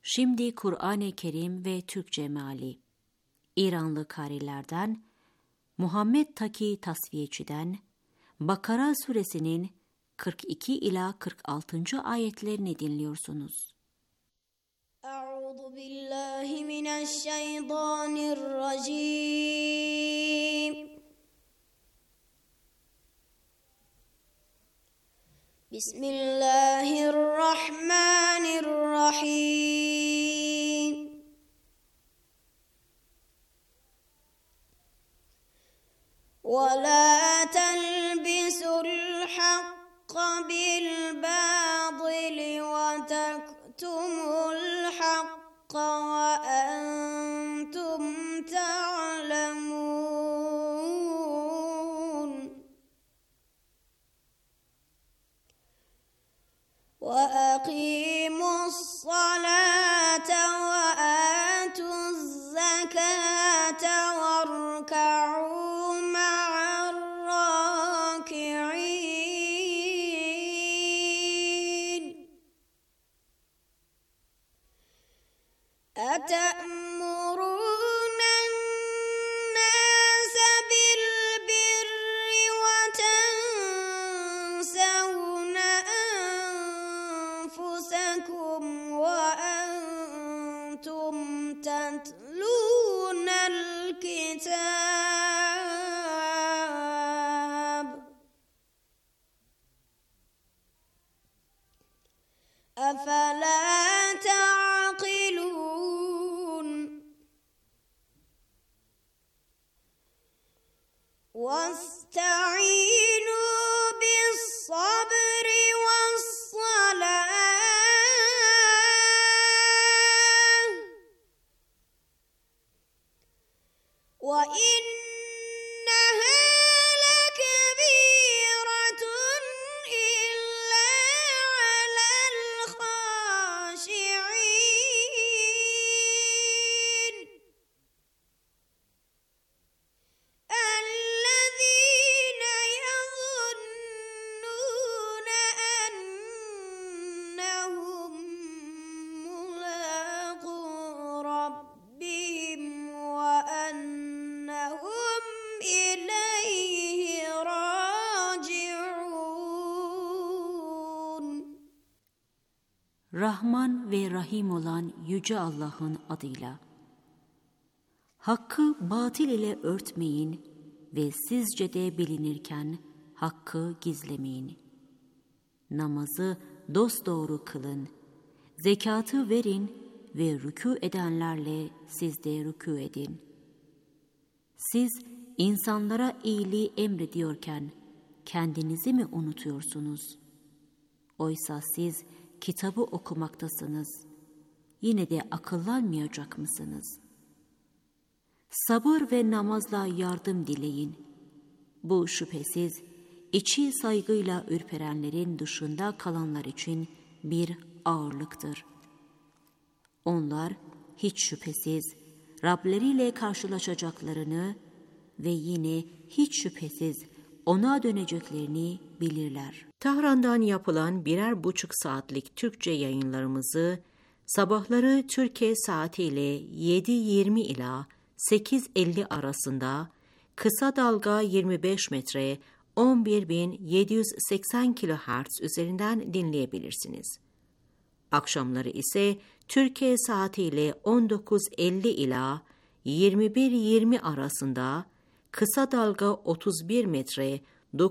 Şimdi Kur'an-ı Kerim ve Türkçe meali. İranlı karilerden Muhammed Taki Tasfiyeci'den Bakara suresinin 42 ila 46. ayetlerini dinliyorsunuz. Euzu billahi mineşşeytanirracim. Bismillahirrahmanirrahim. وَلَا تَلْبِسُوا الْحَقَّ بِالْبَاطِلِ وَتَكْتُمُوا الْحَقَّ وَأَنْتُمْ تَعْلَمُونَ وَأَقِيمُوا الصَّلَاةَ وَآتُوا الزَّكَاةَ وَارْكَعُوا مَعَ الرَّاكِعِينَ أَتَأْمُرُونَ النَّاسَ بِالْبِرِّ وَتَنْسَوْنَ أَنفُسَكُمْ وَأَنْتُمْ تَتْلُونَ الْكِتَابَ أَفَلَا تَعْقِلُونَ وَاسْتَعِينُوا بِالصَّبْرِ وَالصَّلَاةِ وَإِنَّهَا لَكَبِيرَةٌ إِلَّا عَلَى الْخَاشِعِينَ الَّذِينَ يَظُنُّونَ أَنَّهُم مُّلَاقُو رَبِّهِمْ وَأَنَّهُمْ إِلَيْهِ رَاجِعُونَ. Rahman ve Rahim olan Yüce Allah'ın adıyla. Hakkı batıl ile örtmeyin ve sizce de bilinirken hakkı gizlemeyin. Namazı dosdoğru kılın, zekatı verin ve rükû edenlerle siz de rükû edin. Siz insanlara iyiliği emrediyorken kendinizi mi unutuyorsunuz? Oysa siz kitabı okumaktasınız. Yine de akıllanmayacak mısınız? Sabır ve namazla yardım dileyin. Bu şüphesiz içi saygıyla ürperenlerin dışında kalanlar için bir ağırlıktır. Onlar hiç şüphesiz Rableriyle karşılaşacaklarını ve yine hiç şüphesiz ona döneceklerini bilirler. Tahran'dan yapılan 1,5 saatlik Türkçe yayınlarımızı sabahları Türkiye saatiyle 7:20 ila 8:50 arasında kısa dalga 25 metre 11.780 kHz üzerinden dinleyebilirsiniz. Akşamları ise Türkiye saatiyle 19:50 ila 21:20 arasında kısa dalga 31 metre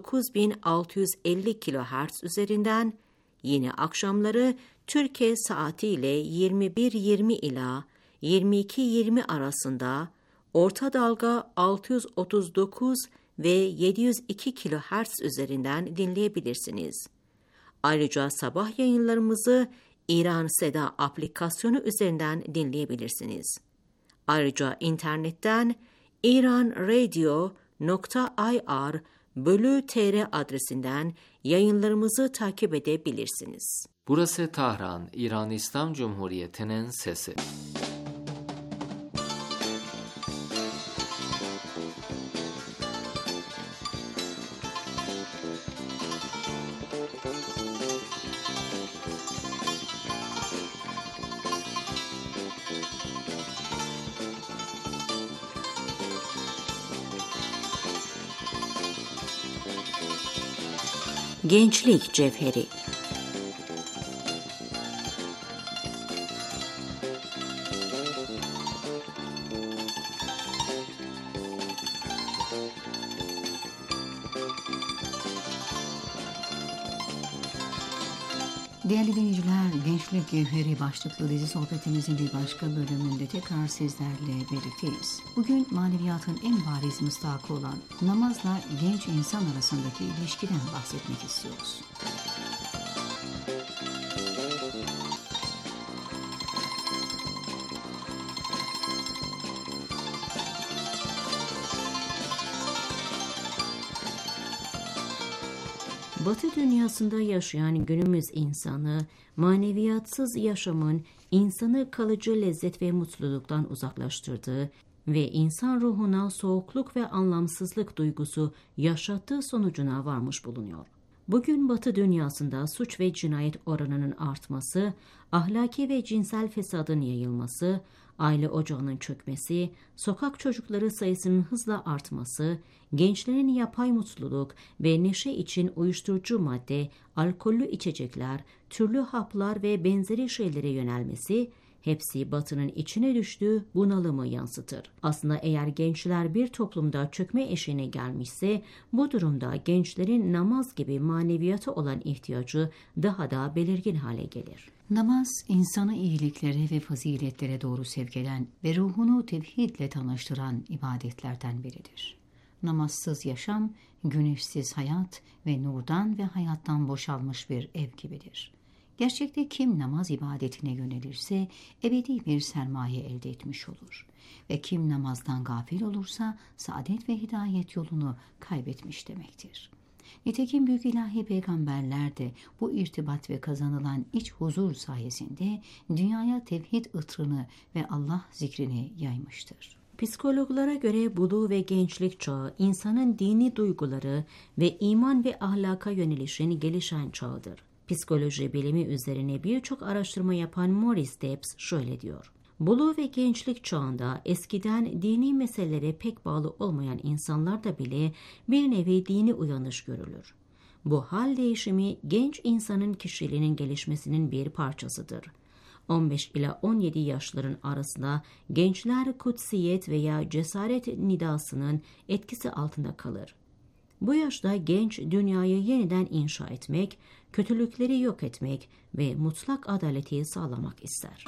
9650 kHz üzerinden, yine akşamları Türkiye saatiyle 21:20 ila 22:20 arasında orta dalga 639 ve 702 kHz üzerinden dinleyebilirsiniz. Ayrıca sabah yayınlarımızı İran Seda aplikasyonu üzerinden dinleyebilirsiniz. Ayrıca internetten iranradio.ir/tr adresinden yayınlarımızı takip edebilirsiniz. Burası Tahran, İran İslam Cumhuriyeti'nin sesi. Gençlik Cevheri. Değerli dinleyiciler, Gençlik Cevheri başlıklı dizi sohbetimizin bir başka bölümünde tekrar sizlerle birlikteyiz. Bugün maneviyatın en bariz mısdakı olan namazla genç insan arasındaki ilişkiden bahsetmek istiyoruz. Batı dünyasında yaşayan günümüz insanı, maneviyatsız yaşamın insanı kalıcı lezzet ve mutluluktan uzaklaştırdığı ve insan ruhuna soğukluk ve anlamsızlık duygusu yaşattığı sonucuna varmış bulunuyor. Bugün Batı dünyasında suç ve cinayet oranının artması, ahlaki ve cinsel fesadın yayılması, aile ocağının çökmesi, sokak çocukları sayısının hızla artması, gençlerin yapay mutluluk ve neşe için uyuşturucu madde, alkollü içecekler, türlü haplar ve benzeri şeylere yönelmesi, hepsi Batı'nın içine düştüğü bunalımı yansıtır. Aslında eğer gençler bir toplumda çökme eşiğine gelmişse, bu durumda gençlerin namaz gibi maneviyata olan ihtiyacı daha da belirgin hale gelir. Namaz, insanı iyiliklere ve faziletlere doğru sevk eden ve ruhunu tevhidle tanıştıran ibadetlerden biridir. Namazsız yaşam, güneşsiz hayat ve nurdan ve hayattan boşalmış bir ev gibidir. Gerçekte kim namaz ibadetine yönelirse ebedi bir sermaye elde etmiş olur. Ve kim namazdan gafil olursa saadet ve hidayet yolunu kaybetmiş demektir. Nitekim büyük ilahi peygamberler de bu irtibat ve kazanılan iç huzur sayesinde dünyaya tevhid ıtrını ve Allah zikrini yaymıştır. Psikologlara göre buluğ ve gençlik çağı insanın dini duyguları ve iman ve ahlaka yönelişin gelişen çağıdır. Psikoloji bilimi üzerine birçok araştırma yapan Maurice Debs şöyle diyor. Buluğ ve gençlik çağında eskiden dini meselelere pek bağlı olmayan insanlarda bile bir nevi dini uyanış görülür. Bu hal değişimi genç insanın kişiliğinin gelişmesinin bir parçasıdır. 15 ila 17 yaşların arasında gençler kutsiyet veya cesaret nidasının etkisi altında kalır. Bu yaşta genç dünyayı yeniden inşa etmek, kötülükleri yok etmek ve mutlak adaleti sağlamak ister.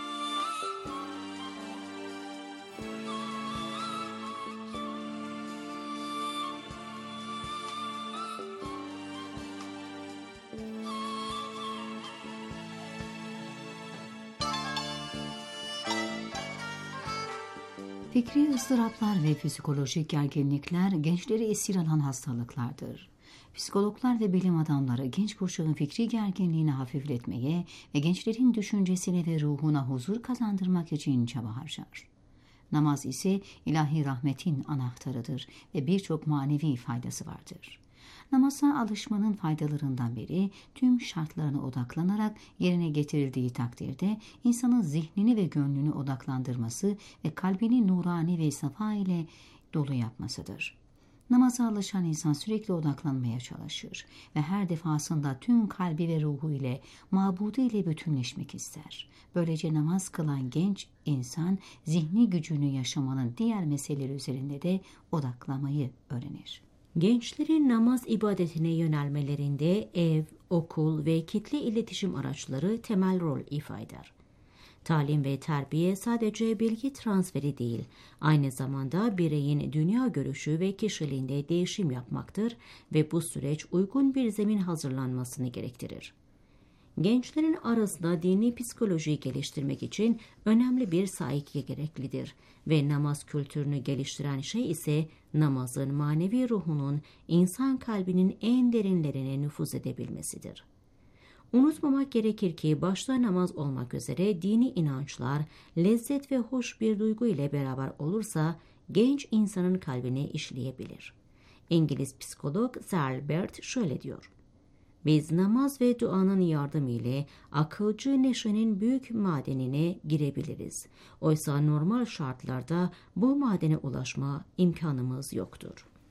Fikri ıstıraplar ve psikolojik gerginlikler gençleri esir alan hastalıklardır. Psikologlar ve bilim adamları genç kuşağın fikri gerginliğini hafifletmeye ve gençlerin düşüncesine ve ruhuna huzur kazandırmak için çaba harcar. Namaz ise ilahi rahmetin anahtarıdır ve birçok manevi faydası vardır. Namaza alışmanın faydalarından biri tüm şartlarına odaklanarak yerine getirildiği takdirde insanın zihnini ve gönlünü odaklandırması ve kalbini nurani ve safa ile dolu yapmasıdır. Namaza alışan insan sürekli odaklanmaya çalışır ve her defasında tüm kalbi ve ruhu ile mabudu ile bütünleşmek ister. Böylece namaz kılan genç insan zihni gücünü yaşamanın diğer meseleleri üzerinde de odaklamayı öğrenir. Gençlerin namaz ibadetine yönelmelerinde ev, okul ve kitle iletişim araçları temel rol ifade eder. Talim ve terbiye sadece bilgi transferi değil, aynı zamanda bireyin dünya görüşü ve kişiliğinde değişim yapmaktır ve bu süreç uygun bir zemin hazırlanmasını gerektirir. Gençlerin arasında dini psikolojiyi geliştirmek için önemli bir saiki gereklidir ve namaz kültürünü geliştiren şey ise namazın manevi ruhunun insan kalbinin en derinlerine nüfuz edebilmesidir. Unutmamak gerekir ki başta namaz olmak üzere dini inançlar lezzet ve hoş bir duygu ile beraber olursa genç insanın kalbine işleyebilir. İngiliz psikolog Sir Bert şöyle diyor. Biz namaz ve duanın yardımı ile akılcı neşenin büyük madenine girebiliriz. Oysa normal şartlarda bu madene ulaşma imkanımız yoktur.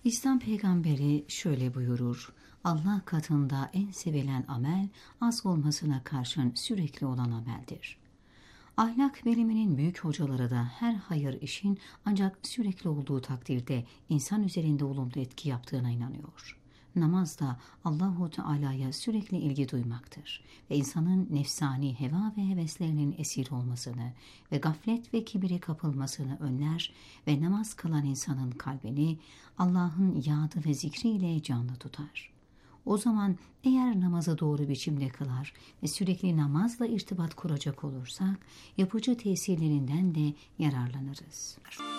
İslam peygamberi şöyle buyurur: Allah katında en sevilen amel az olmasına karşın sürekli olan ameldir. Ahlak biliminin büyük hocaları da her hayır işin ancak sürekli olduğu takdirde insan üzerinde olumlu etki yaptığına inanıyor. Namaz da Allahu Teala'ya sürekli ilgi duymaktır ve insanın nefsani heva ve heveslerinin esir olmasını ve gaflet ve kibire kapılmasını önler ve namaz kılan insanın kalbini Allah'ın yadı ve zikriyle canlı tutar. O zaman eğer namazı doğru biçimde kılar ve sürekli namazla irtibat kuracak olursak yapıcı tesirlerinden de yararlanırız.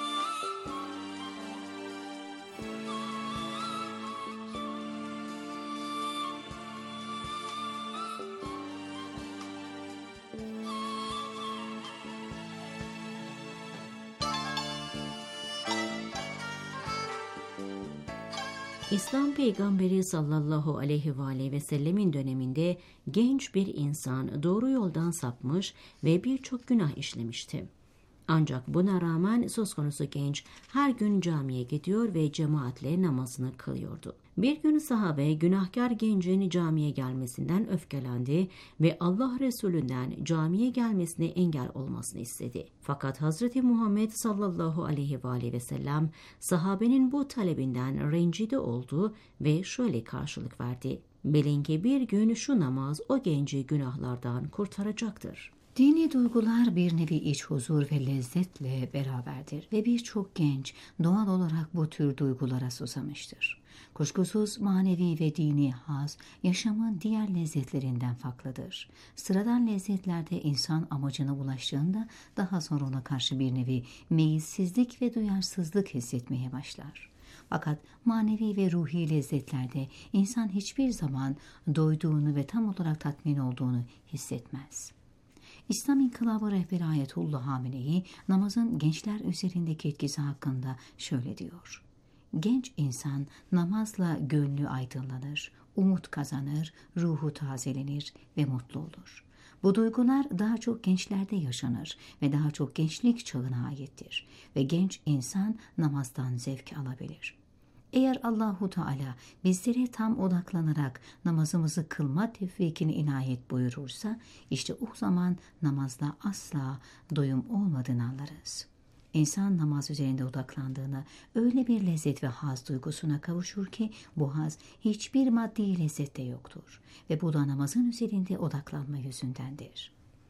İslam peygamberi sallallahu aleyhi ve sellemin döneminde genç bir insan doğru yoldan sapmış ve birçok günah işlemişti. Ancak buna rağmen söz konusu genç her gün camiye gidiyor ve cemaatle namazını kılıyordu. Bir gün sahabe günahkar gencin camiye gelmesinden öfkelendi ve Allah Resulü'nden camiye gelmesine engel olmasını istedi. Fakat Hazreti Muhammed sallallahu aleyhi ve sellem sahabenin bu talebinden rencide oldu ve şöyle karşılık verdi: "Bilin ki bir gün şu namaz o genci günahlardan kurtaracaktır." Dini duygular bir nevi iç huzur ve lezzetle beraberdir ve birçok genç doğal olarak bu tür duygulara susamıştır. Kuşkusuz manevi ve dini haz yaşamın diğer lezzetlerinden farklıdır. Sıradan lezzetlerde insan amacına ulaştığında daha sonra ona karşı bir nevi meyilsizlik ve duyarsızlık hissetmeye başlar. Fakat manevi ve ruhi lezzetlerde insan hiçbir zaman doyduğunu ve tam olarak tatmin olduğunu hissetmez. İslam İnkılabı rehberi Ayetullah Hamenei namazın gençler üzerindeki etkisi hakkında şöyle diyor: Genç insan namazla gönlü aydınlanır, umut kazanır, ruhu tazelenir ve mutlu olur. Bu duygular daha çok gençlerde yaşanır ve daha çok gençlik çağına aittir ve genç insan namazdan zevk alabilir. Eğer Allahu Teala bizlere tam odaklanarak namazımızı kılma tevfikini inayet buyurursa, işte o zaman namazda asla doyum olmadığını anlarız. İnsan namaz üzerinde odaklandığını öyle bir lezzet ve haz duygusuna kavuşur ki bu haz hiçbir maddi lezzette yoktur ve bu da namazın üzerinde odaklanma yüzündendir.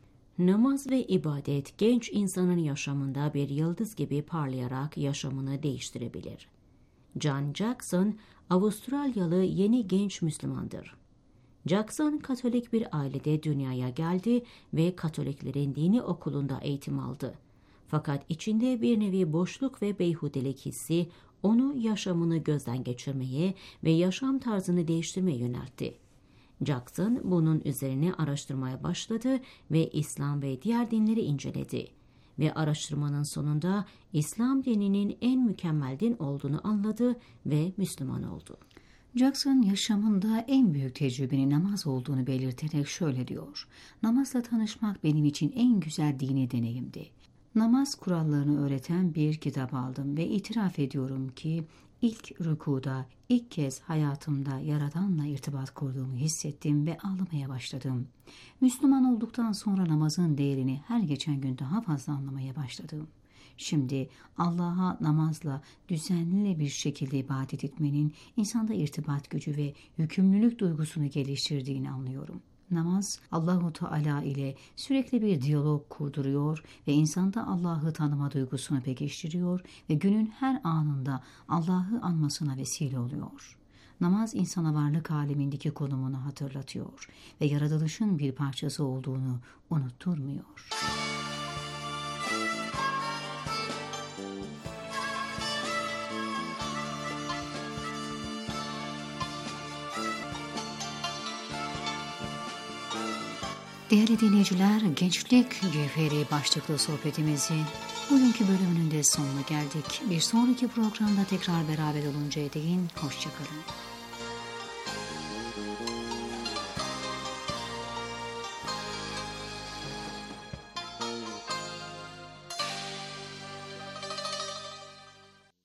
Namaz ve ibadet genç insanın yaşamında bir yıldız gibi parlayarak yaşamını değiştirebilir. John Jackson, Avustralyalı yeni genç Müslümandır. Jackson, Katolik bir ailede dünyaya geldi ve Katoliklerin dini okulunda eğitim aldı. Fakat içinde bir nevi boşluk ve beyhudelik hissi onu yaşamını gözden geçirmeye ve yaşam tarzını değiştirmeye yöneltti. Jackson bunun üzerine araştırmaya başladı ve İslam ve diğer dinleri inceledi. Ve araştırmanın sonunda İslam dininin en mükemmel din olduğunu anladı ve Müslüman oldu. Jackson yaşamında en büyük tecrübenin namaz olduğunu belirterek şöyle diyor: Namazla tanışmak benim için en güzel dini deneyimdi. Namaz kurallarını öğreten bir kitap aldım ve itiraf ediyorum ki ilk rükuda ilk kez hayatımda Yaradan'la irtibat kurduğumu hissettim ve ağlamaya başladım. Müslüman olduktan sonra namazın değerini her geçen gün daha fazla anlamaya başladım. Şimdi Allah'a namazla düzenli bir şekilde ibadet etmenin insanda irtibat gücü ve yükümlülük duygusunu geliştirdiğini anlıyorum. Namaz Allahu Teala ile sürekli bir diyalog kurduruyor ve insanda Allah'ı tanıma duygusunu pekiştiriyor ve günün her anında Allah'ı anmasına vesile oluyor. Namaz insana varlık alemindeki konumunu hatırlatıyor ve yaratılışın bir parçası olduğunu unutturmuyor. Değerli dinleyiciler, Gençlik Cevheri başlıklı sohbetimizin bugünkü bölümünün de sonuna geldik. Bir sonraki programda tekrar beraber oluncaya değin, hoşçakalın.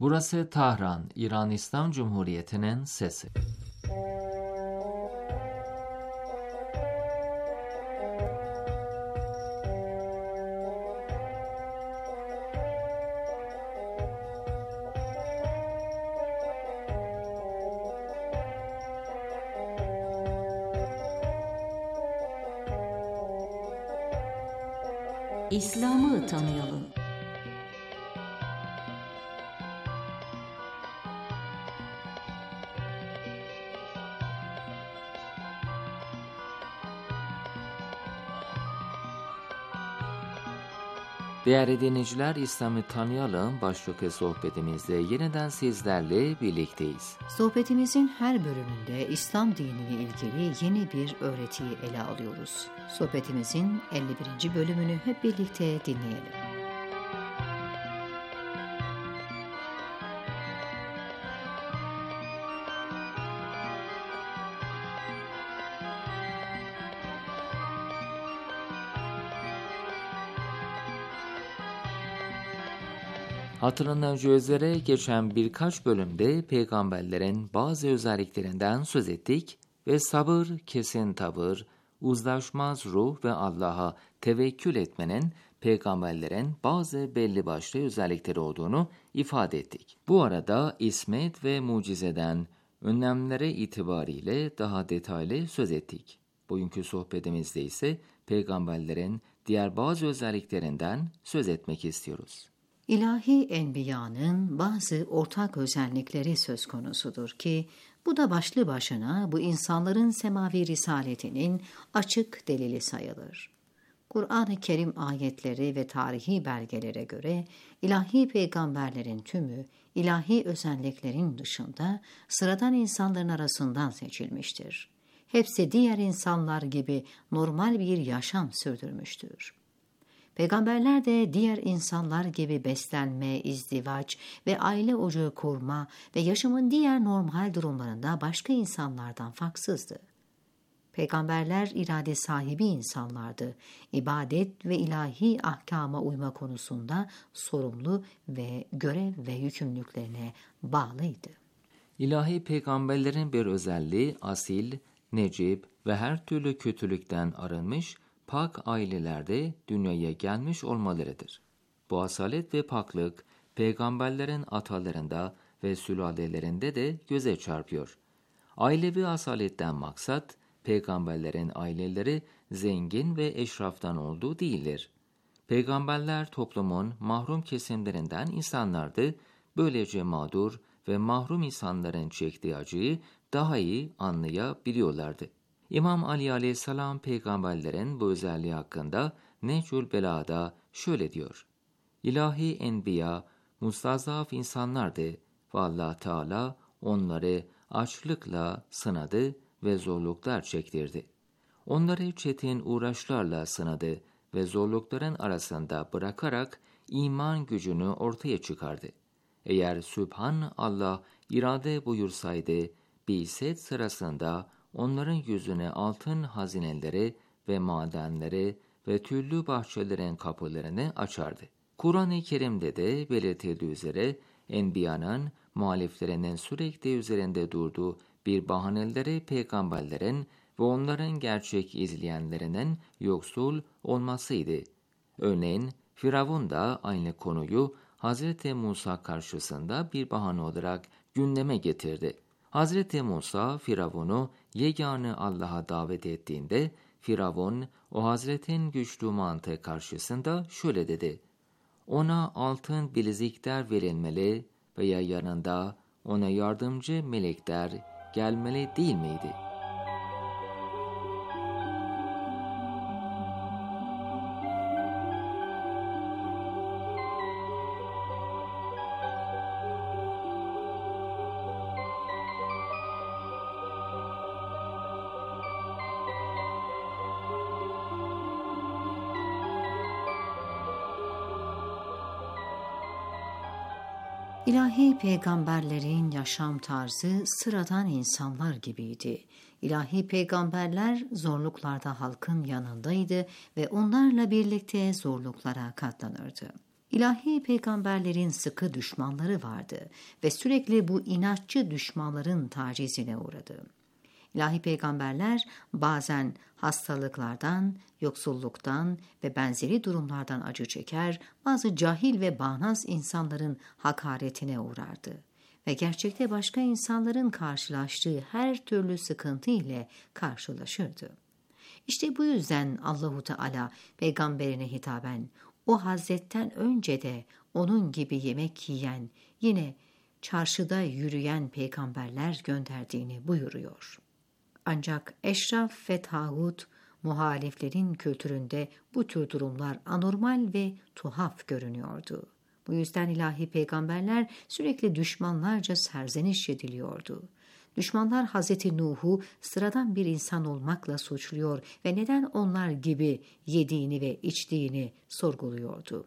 Burası Tahran, İran İslam Cumhuriyeti'nin sesi. İslam'ı tanıyalım. Değerli dinleyiciler, İslam'ı tanıyalım başlıklı sohbetimizde yeniden sizlerle birlikteyiz. Sohbetimizin her bölümünde İslam diniyle ilgili yeni bir öğretiyi ele alıyoruz. Sohbetimizin 51. bölümünü hep birlikte dinleyelim. Hatırlanacağı üzere geçen birkaç bölümde peygamberlerin bazı özelliklerinden söz ettik ve sabır, kesin tavır, uzlaşmaz ruh ve Allah'a tevekkül etmenin peygamberlerin bazı belli başlı özellikleri olduğunu ifade ettik. Bu arada ismet ve mucizeden önlemlere itibariyle daha detaylı söz ettik. Bugünkü sohbetimizde ise peygamberlerin diğer bazı özelliklerinden söz etmek istiyoruz. İlahi enbiyanın bazı ortak özellikleri söz konusudur ki bu da başlı başına bu insanların semavi risaletinin açık delili sayılır. Kur'an-ı Kerim ayetleri ve tarihi belgelere göre ilahi peygamberlerin tümü ilahi özelliklerin dışında sıradan insanların arasından seçilmiştir. Hepsi diğer insanlar gibi normal bir yaşam sürdürmüştür. Peygamberler de diğer insanlar gibi beslenme, izdivaç ve aile ocağı kurma ve yaşamın diğer normal durumlarında başka insanlardan farksızdı. Peygamberler irade sahibi insanlardı. İbadet ve ilahi ahkama uyma konusunda sorumlu ve görev ve yükümlülüklerine bağlıydı. İlahi peygamberlerin bir özelliği asil, necip ve her türlü kötülükten arınmış, pak ailelerde dünyaya gelmiş olmalarıdır. Bu asalet ve paklık peygamberlerin atalarında ve sülalelerinde de göze çarpıyor. Ailevi asaletten maksat peygamberlerin aileleri zengin ve eşraftan olduğu değildir. Peygamberler toplumun mahrum kesimlerinden insanlardı, böylece mağdur ve mahrum insanların çektiği acıyı daha iyi anlayabiliyorlardı. İmam Ali aleyhisselam peygamberlerin bu özelliği hakkında Nehcül Belâ'da şöyle diyor: İlahi enbiya mustazaf insanlardı ve Allah Teala onları açlıkla sınadı ve zorluklar çektirdi. Onları çetin uğraşlarla sınadı ve zorlukların arasında bırakarak iman gücünü ortaya çıkardı. Eğer Sübhan Allah irade buyursaydı, bi'set sırasında onların yüzüne altın hazineleri ve madenleri ve türlü bahçelerin kapılarını açardı. Kur'an-ı Kerim'de de belirtildiği üzere enbiyanın muhaliflerinin sürekli üzerinde durduğu bir bahaneleri peygamberlerin ve onların gerçek izleyenlerinin yoksul olmasıydı. Örneğin Firavun da aynı konuyu Hz. Musa karşısında bir bahane olarak gündeme getirdi. Hz. Musa Firavun'u yegane Allah'a davet ettiğinde Firavun o Hazretin güçlü mantığı karşısında şöyle dedi: Ona altın bilezikler verilmeli veya yanında ona yardımcı melekler gelmeli değil miydi? İlahi peygamberlerin yaşam tarzı sıradan insanlar gibiydi. İlahi peygamberler zorluklarda halkın yanındaydı ve onlarla birlikte zorluklara katlanırdı. İlahi peygamberlerin sıkı düşmanları vardı ve sürekli bu inatçı düşmanların tacizine uğradı. İlahi peygamberler bazen hastalıklardan, yoksulluktan ve benzeri durumlardan acı çeker, bazı cahil ve bağnaz insanların hakaretine uğrardı ve gerçekte başka insanların karşılaştığı her türlü sıkıntı ile karşılaşırdı. İşte bu yüzden Allahu Teala peygamberine hitaben o Hazretten önce de onun gibi yemek yiyen, yine çarşıda yürüyen peygamberler gönderdiğini buyuruyor. Ancak eşraf ve tağut muhaliflerin kültüründe bu tür durumlar anormal ve tuhaf görünüyordu. Bu yüzden ilahi peygamberler sürekli düşmanlarca serzeniş ediliyordu. Düşmanlar Hazreti Nuh'u sıradan bir insan olmakla suçluyor ve neden onlar gibi yediğini ve içtiğini sorguluyordu.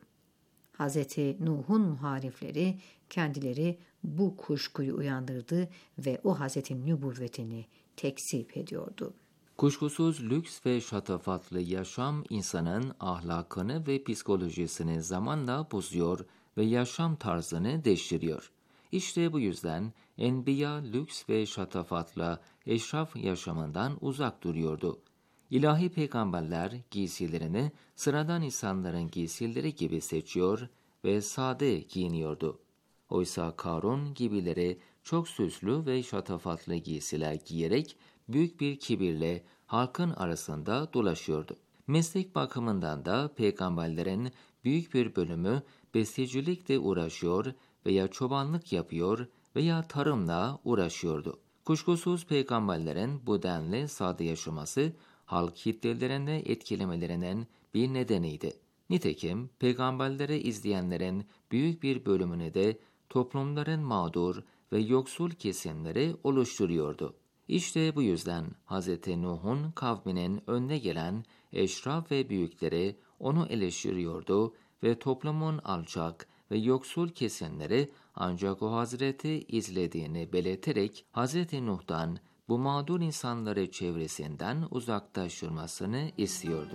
Hazreti Nuh'un muhalifleri kendileri bu kuşkuyu uyandırdı ve o Hazreti nübüvvetini tekzip ediyordu. Kuşkusuz lüks ve şatafatlı yaşam insanın ahlakını ve psikolojisini zamanla bozuyor ve yaşam tarzını değiştiriyor. İşte bu yüzden Enbiya lüks ve şatafatla eşraf yaşamından uzak duruyordu. İlahi peygamberler giysilerini sıradan insanların giysileri gibi seçiyor ve sade giyiniyordu. Oysa Karun gibileri çok süslü ve şatafatlı giysiler giyerek büyük bir kibirle halkın arasında dolaşıyordu. Meslek bakımından da peygamberlerin büyük bir bölümü bestecilikle uğraşıyor veya çobanlık yapıyor veya tarımla uğraşıyordu. Kuşkusuz peygamberlerin bu denli sade yaşaması halk kitlelerini etkilemelerinin bir nedeniydi. Nitekim peygamberleri izleyenlerin büyük bir bölümünü de toplumların mağdur ve yoksul kesimleri oluşturuyordu. İşte bu yüzden Hz. Nuh'un kavminin önde gelen eşraf ve büyükleri onu eleştiriyordu ve toplumun alçak ve yoksul kesimleri ancak o Hazreti izlediğini belirterek Hz. Nuh'tan bu mağdur insanları çevresinden uzaklaştırmasını istiyordu.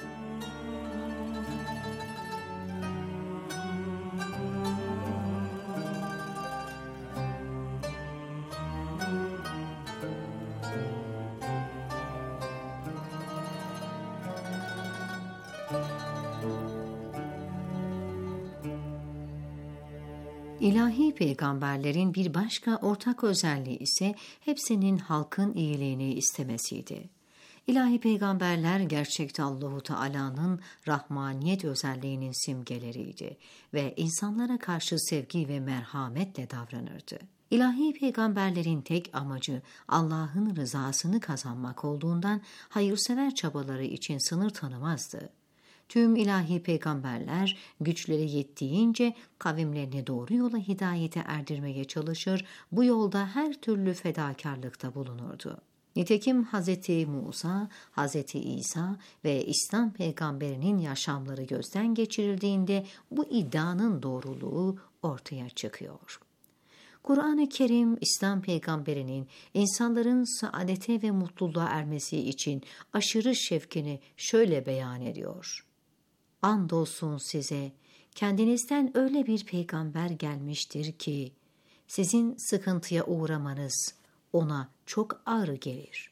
İlahi peygamberlerin bir başka ortak özelliği ise hepsinin halkın iyiliğini istemesiydi. İlahi peygamberler gerçekte Allahu Teala'nın rahmaniyet özelliğinin simgeleriydi ve insanlara karşı sevgi ve merhametle davranırdı. İlahi peygamberlerin tek amacı Allah'ın rızasını kazanmak olduğundan hayırsever çabaları için sınır tanımazdı. Tüm ilahi peygamberler güçleri yettiğince kavimlerini doğru yola hidayete erdirmeye çalışır, bu yolda her türlü fedakarlıkta bulunurdu. Nitekim Hz. Musa, Hz. İsa ve İslam peygamberinin yaşamları gözden geçirildiğinde bu iddianın doğruluğu ortaya çıkıyor. Kur'an-ı Kerim, İslam peygamberinin insanların saadete ve mutluluğa ermesi için aşırı şevkini şöyle beyan ediyor. Andolsun size, kendinizden öyle bir peygamber gelmiştir ki, sizin sıkıntıya uğramanız ona çok ağır gelir.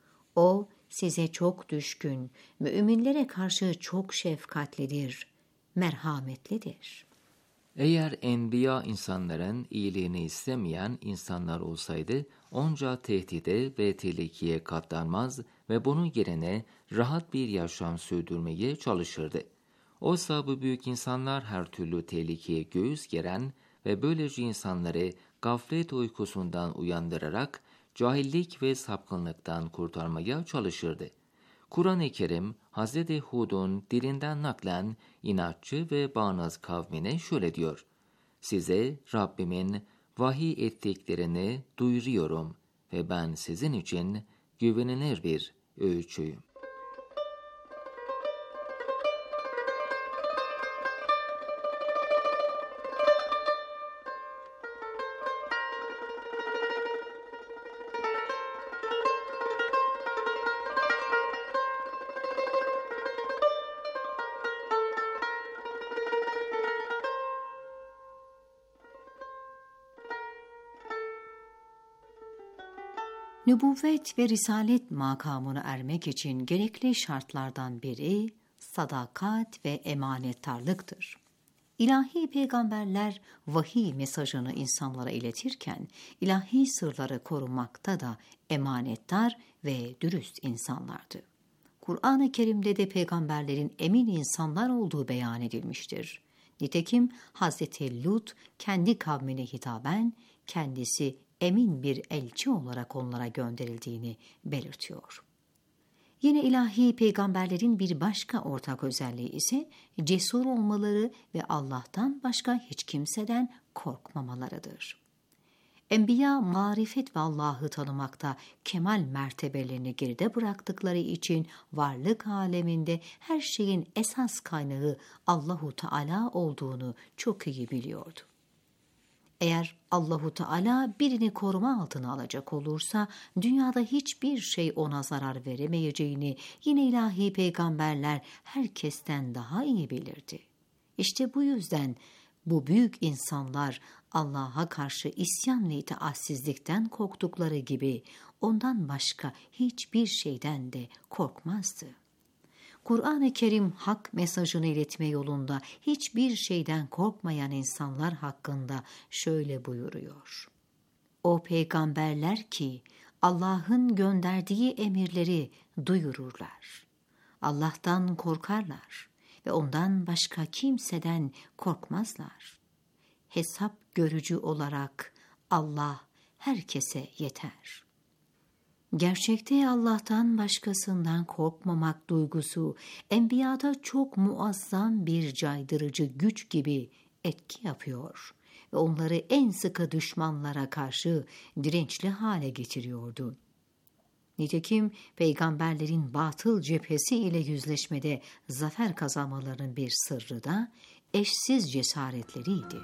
O, size çok düşkün, müminlere karşı çok şefkatlidir, merhametlidir. Eğer enbiya insanların iyiliğini istemeyen insanlar olsaydı, onca tehdide ve tehlikeye katlanmaz ve bunun yerine rahat bir yaşam sürdürmeye çalışırdı. Oysa bu büyük insanlar her türlü tehlikeye göğüs geren ve böylece insanları gaflet uykusundan uyandırarak cahillik ve sapkınlıktan kurtarmaya çalışırdı. Kur'an-ı Kerim, Hz. Hud'un dilinden naklen inatçı ve bağnaz kavmine şöyle diyor: Size Rabbimin vahiy ettiklerini duyuruyorum ve ben sizin için güvenilir bir öğütçüyüm. Nübüvvet ve risalet makamına ermek için gerekli şartlardan biri sadakat ve emanettarlıktır. İlahi peygamberler vahiy mesajını insanlara iletirken ilahi sırları korumakta da emanettar ve dürüst insanlardı. Kur'an-ı Kerim'de de peygamberlerin emin insanlar olduğu beyan edilmiştir. Nitekim Hazreti Lut kendi kavmine hitaben kendisi emin bir elçi olarak onlara gönderildiğini belirtiyor. Yine ilahi peygamberlerin bir başka ortak özelliği ise cesur olmaları ve Allah'tan başka hiç kimseden korkmamalarıdır. Enbiya marifet ve Allah'ı tanımakta kemal mertebelerini geride bıraktıkları için varlık aleminde her şeyin esas kaynağı Allahu Teala olduğunu çok iyi biliyordu. Eğer Allahu Teala birini koruma altına alacak olursa dünyada hiçbir şey ona zarar veremeyeceğini yine ilahi peygamberler herkesten daha iyi bilirdi. İşte bu yüzden bu büyük insanlar Allah'a karşı isyan ve itaatsizlikten korktukları gibi ondan başka hiçbir şeyden de korkmazdı. Kur'an-ı Kerim hak mesajını iletme yolunda hiçbir şeyden korkmayan insanlar hakkında şöyle buyuruyor. O peygamberler ki Allah'ın gönderdiği emirleri duyururlar. Allah'tan korkarlar ve ondan başka kimseden korkmazlar. Hesap görücü olarak Allah herkese yeter. Gerçekte Allah'tan başkasından korkmamak duygusu enbiyada çok muazzam bir caydırıcı güç gibi etki yapıyor ve onları en sıkı düşmanlara karşı dirençli hale getiriyordu. Nitekim peygamberlerin batıl cephesi ile yüzleşmede zafer kazanmalarının bir sırrı da eşsiz cesaretleriydi.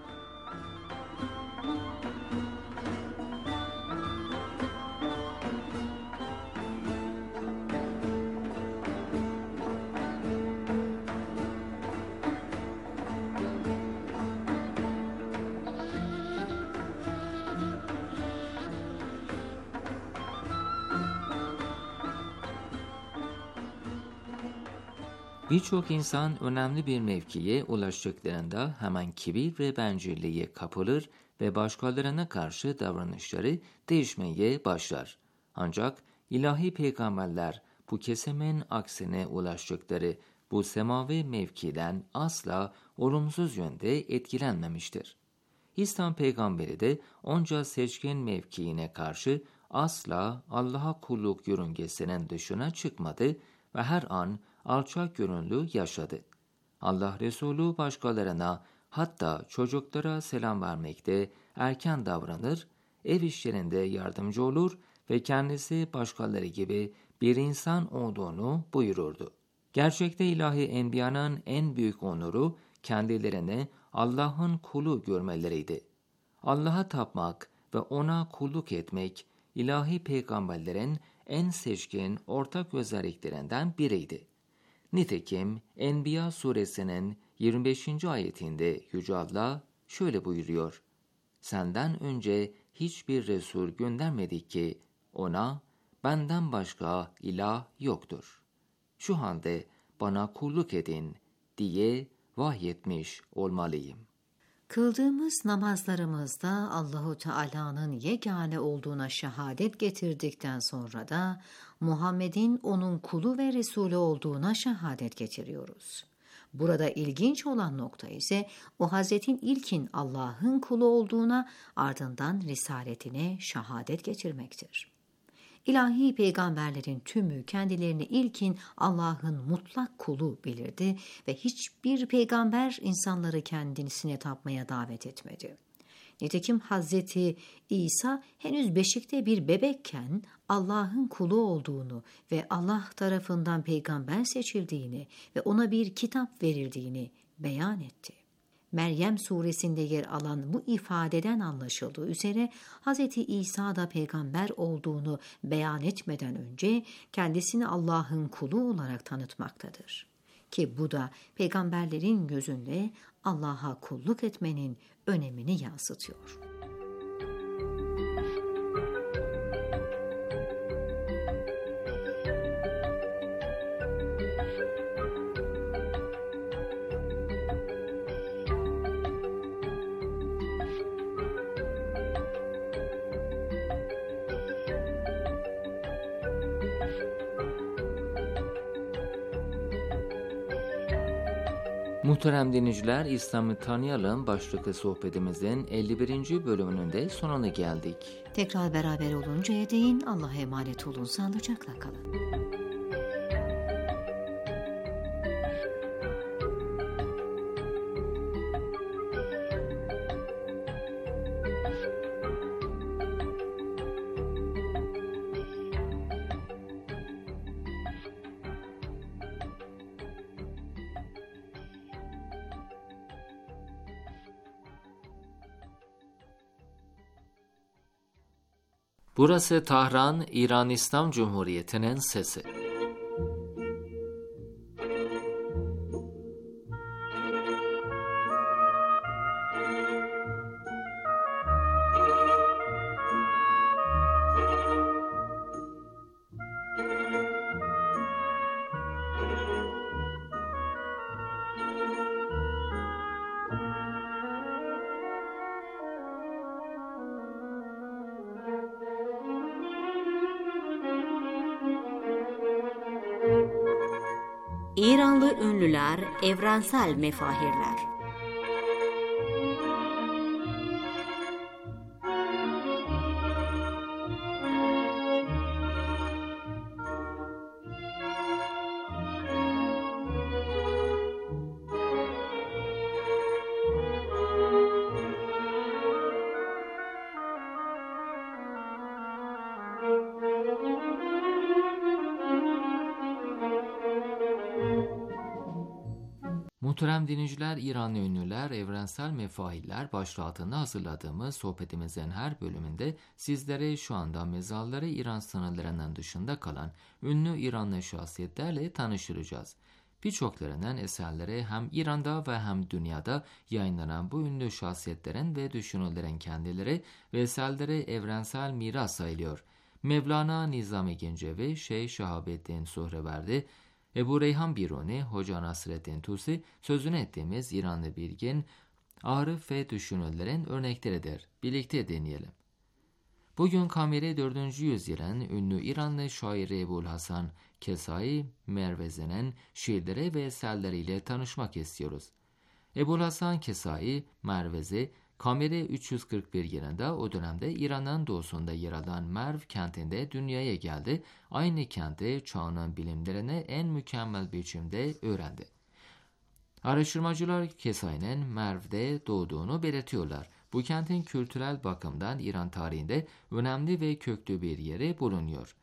Birçok insan önemli bir mevkiye ulaştıklarında hemen kibir ve bencilliğe kapılır ve başkalarına karşı davranışları değişmeye başlar. Ancak ilahi peygamberler bu kesimin aksine ulaştıkları bu semavi mevkiden asla olumsuz yönde etkilenmemiştir. İslam peygamberi de onca seçkin mevkiine karşı asla Allah'a kulluk yörüngesinin dışına çıkmadı ve her an alçak gönüllü yaşadı. Allah Resulü başkalarına hatta çocuklara selam vermekte erken davranır, ev işlerinde yardımcı olur ve kendisi başkaları gibi bir insan olduğunu buyururdu. Gerçekte ilahi enbiyanın en büyük onuru kendilerini Allah'ın kulu görmeleriydi. Allah'a tapmak ve ona kulluk etmek ilahi peygamberlerin en seçkin ortak özelliklerinden biriydi. Nitekim Enbiya suresinin 25. ayetinde Yüce Allah şöyle buyuruyor. Senden önce hiçbir Resul göndermedik ki ona benden başka ilah yoktur. Şu halde bana kulluk edin diye vahyetmiş olmalıyım. Kıldığımız namazlarımızda Allahu Teala'nın yegane olduğuna şehadet getirdikten sonra da Muhammed'in onun kulu ve Resulü olduğuna şehadet getiriyoruz. Burada ilginç olan nokta ise o Hazretin ilkin Allah'ın kulu olduğuna ardından risaletine şehadet getirmektir. İlahi peygamberlerin tümü kendilerini ilkin Allah'ın mutlak kulu bilirdi ve hiçbir peygamber insanları kendisine tapmaya davet etmedi. Nitekim Hazreti İsa henüz beşikte bir bebekken Allah'ın kulu olduğunu ve Allah tarafından peygamber seçildiğini ve ona bir kitap verildiğini beyan etti. Meryem suresinde yer alan bu ifadeden anlaşıldığı üzere Hz. İsa da peygamber olduğunu beyan etmeden önce kendisini Allah'ın kulu olarak tanıtmaktadır. Ki bu da peygamberlerin gözünde Allah'a kulluk etmenin önemini yansıtıyor. Muhterem dinleyiciler, İslam'ı tanıyalım başlıklı sohbetimizin 51. bölümünün de sonuna geldik. Tekrar beraber oluncaya değin Allah'a emanet olun, sağlıcakla kalın. Burası Tahran, İran İslam Cumhuriyeti'nin sesi. İranlı ünlüler, evrensel mefahirler. Muhterem dinleyiciler, İranlı ünlüler, evrensel mefahiller başlığı altında hazırladığımız sohbetimizin her bölümünde sizlere şu anda mezarları İran sınırlarının dışında kalan ünlü İranlı şahsiyetlerle tanıştıracağız. Birçoklarının eserleri hem İran'da ve hem dünyada yayınlanan bu ünlü şahsiyetlerin ve düşünürlerin kendileri ve eserleri evrensel miras sayılıyor. Mevlana Nizami Gencevi, Şeyh Şahabettin Suhreverdi, Ebu Reyhan Biruni, Hoca Nasreddin Tusi sözünü ettiğimiz İranlı bilgin, arif ve düşünürlerin örnekleridir. Birlikte deneyelim. Bugün Kameri 4. yüzyılın ünlü İranlı şairi Ebu'l-Hasan Kesai Merveze'nin şiirleri ve eserleriyle tanışmak istiyoruz. Ebu'l-Hasan Kesai Merveze, Kameri 341 yılında o dönemde İran'ın doğusunda yer alan Merv kentinde dünyaya geldi. Aynı kentte çağının bilimlerini en mükemmel biçimde öğrendi. Araştırmacılar Kesai'nin Merv'de doğduğunu belirtiyorlar. Bu kentin kültürel bakımdan İran tarihinde önemli ve köklü bir yeri bulunuyor.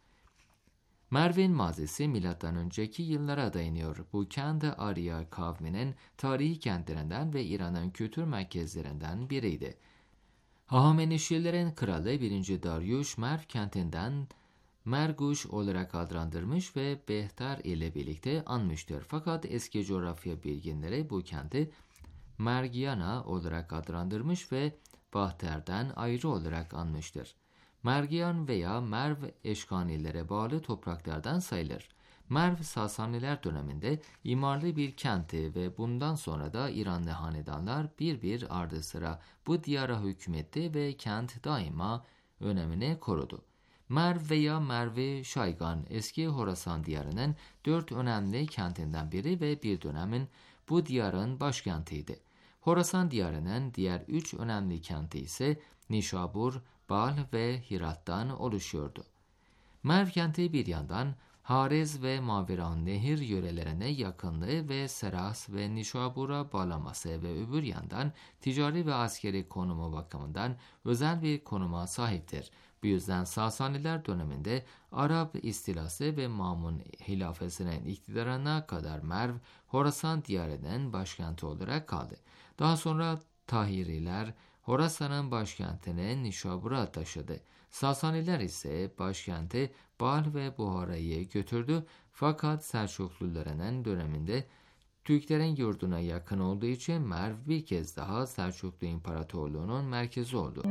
Merv'in mazisi M.Ö. yıllara dayanıyor. Bu kent Arya kavminin tarihi kentlerinden ve İran'ın kültür merkezlerinden biriydi. Hahamenişlilerin kralı 1. Daryuş Merv kentinden Merguş olarak adlandırmış ve Behter ile birlikte anmıştır. Fakat eski coğrafya bilginleri bu kenti Mergiana olarak adlandırmış ve Bahter'den ayrı olarak anmıştır. Mergian veya Merv Eşkanilere bağlı topraklardan sayılır. Merv Sasaniler döneminde imarlı bir kentti ve bundan sonra da İranlı hanedanlar bir ardı sıra bu diyara hükmetti ve kent daima önemini korudu. Merv veya Merv-i Şaygan eski Horasan diyarının 4 önemli kentinden biri ve bir dönemin bu diyarın başkentiydi. Horasan diyarının diğer 3 önemli kenti ise Nişabur, Bal ve Hirat'tan oluşuyordu. Merv kenti bir yandan Harez ve Maveran Nehir yörelerine yakınlığı ve Seras ve Nişabur'a bağlaması ve öbür yandan ticari ve askeri konumu bakımından özel bir konuma sahiptir. Bu yüzden Sasaniler döneminde Arap istilası ve Mamun hilafesinin iktidarına kadar Merv, Horasan diyarının başkenti olarak kaldı. Daha sonra Tahiriler, Horasan'ın başkentini Nişabur'a taşıdı. Sasaniler ise başkenti Bal ve Buhara'yı götürdü. Fakat Selçukluların döneminde Türklerin yurduna yakın olduğu için Merv bir kez daha Selçuklu İmparatorluğu'nun merkezi oldu.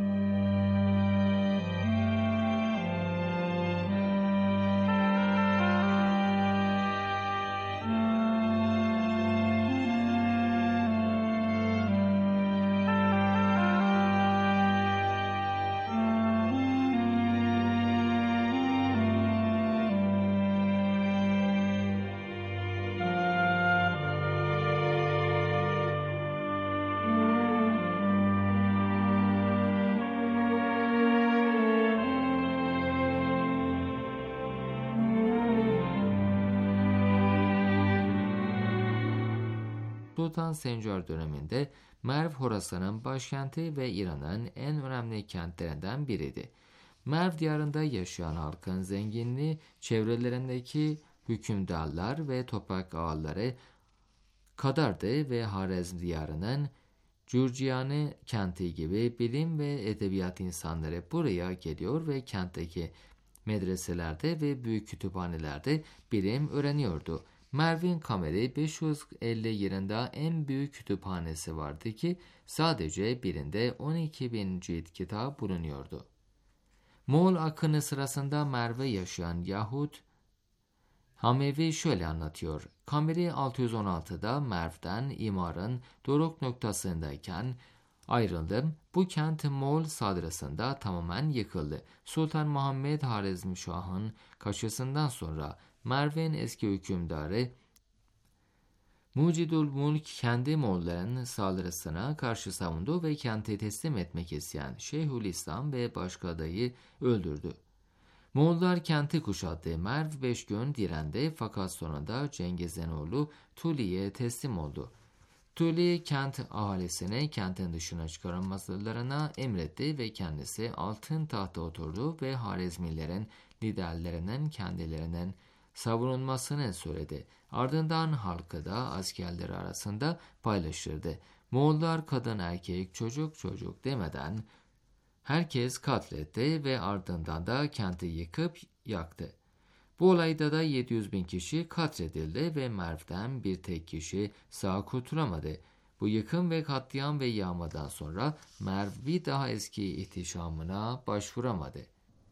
Sultan Sencer döneminde Merv Horasan'ın başkenti ve İran'ın en önemli kentlerinden biriydi. Merv diyarında yaşayan halkın zenginliği çevrelerindeki hükümdarlar ve toprak ağaları kadardı ve Harezm diyarının Cürciyane kenti gibi bilim ve edebiyat insanları buraya geliyor ve kentteki medreselerde ve büyük kütüphanelerde bilim öğreniyordu. Merv'in Kameri 550 yılında en büyük kütüphanesi vardı ki sadece birinde 12.000 cilt kitap bulunuyordu. Moğol akını sırasında Merv'de yaşayan Yahut Hamevi şöyle anlatıyor. Kameri 616'da Merv'den İmar'ın doruk noktasındayken ayrıldım. Bu kent Moğol saldırısında tamamen yıkıldı. Sultan Muhammed Harizmşah'ın kaçışından sonra Merv'in eski hükümdarı Mucidul Mulk kendi Moğolların saldırısına karşı savundu ve kenti teslim etmek isteyen Şeyhülislam ve başka adayı öldürdü. Moğollar kenti kuşattı. Merv 5 gün direndi fakat sonunda Cengiz'in oğlu Tuli'ye teslim oldu. Tuli kent ahalisine kentin dışına çıkarılmalarına emretti ve kendisi altın tahta oturdu ve Harizmilerin liderlerinin kendilerinin savunulmasını söyledi. Ardından halkı da askerleri arasında paylaştırdı. Moğollar kadın erkek çocuk demeden herkes katletti ve ardından da kenti yıkıp yaktı. Bu olayda da 700.000 kişi katledildi ve Merv'den bir tek kişi sağ kurtulamadı. Bu yıkım ve katliam ve yağmadan sonra Merv bir daha eski ihtişamına başvuramadı.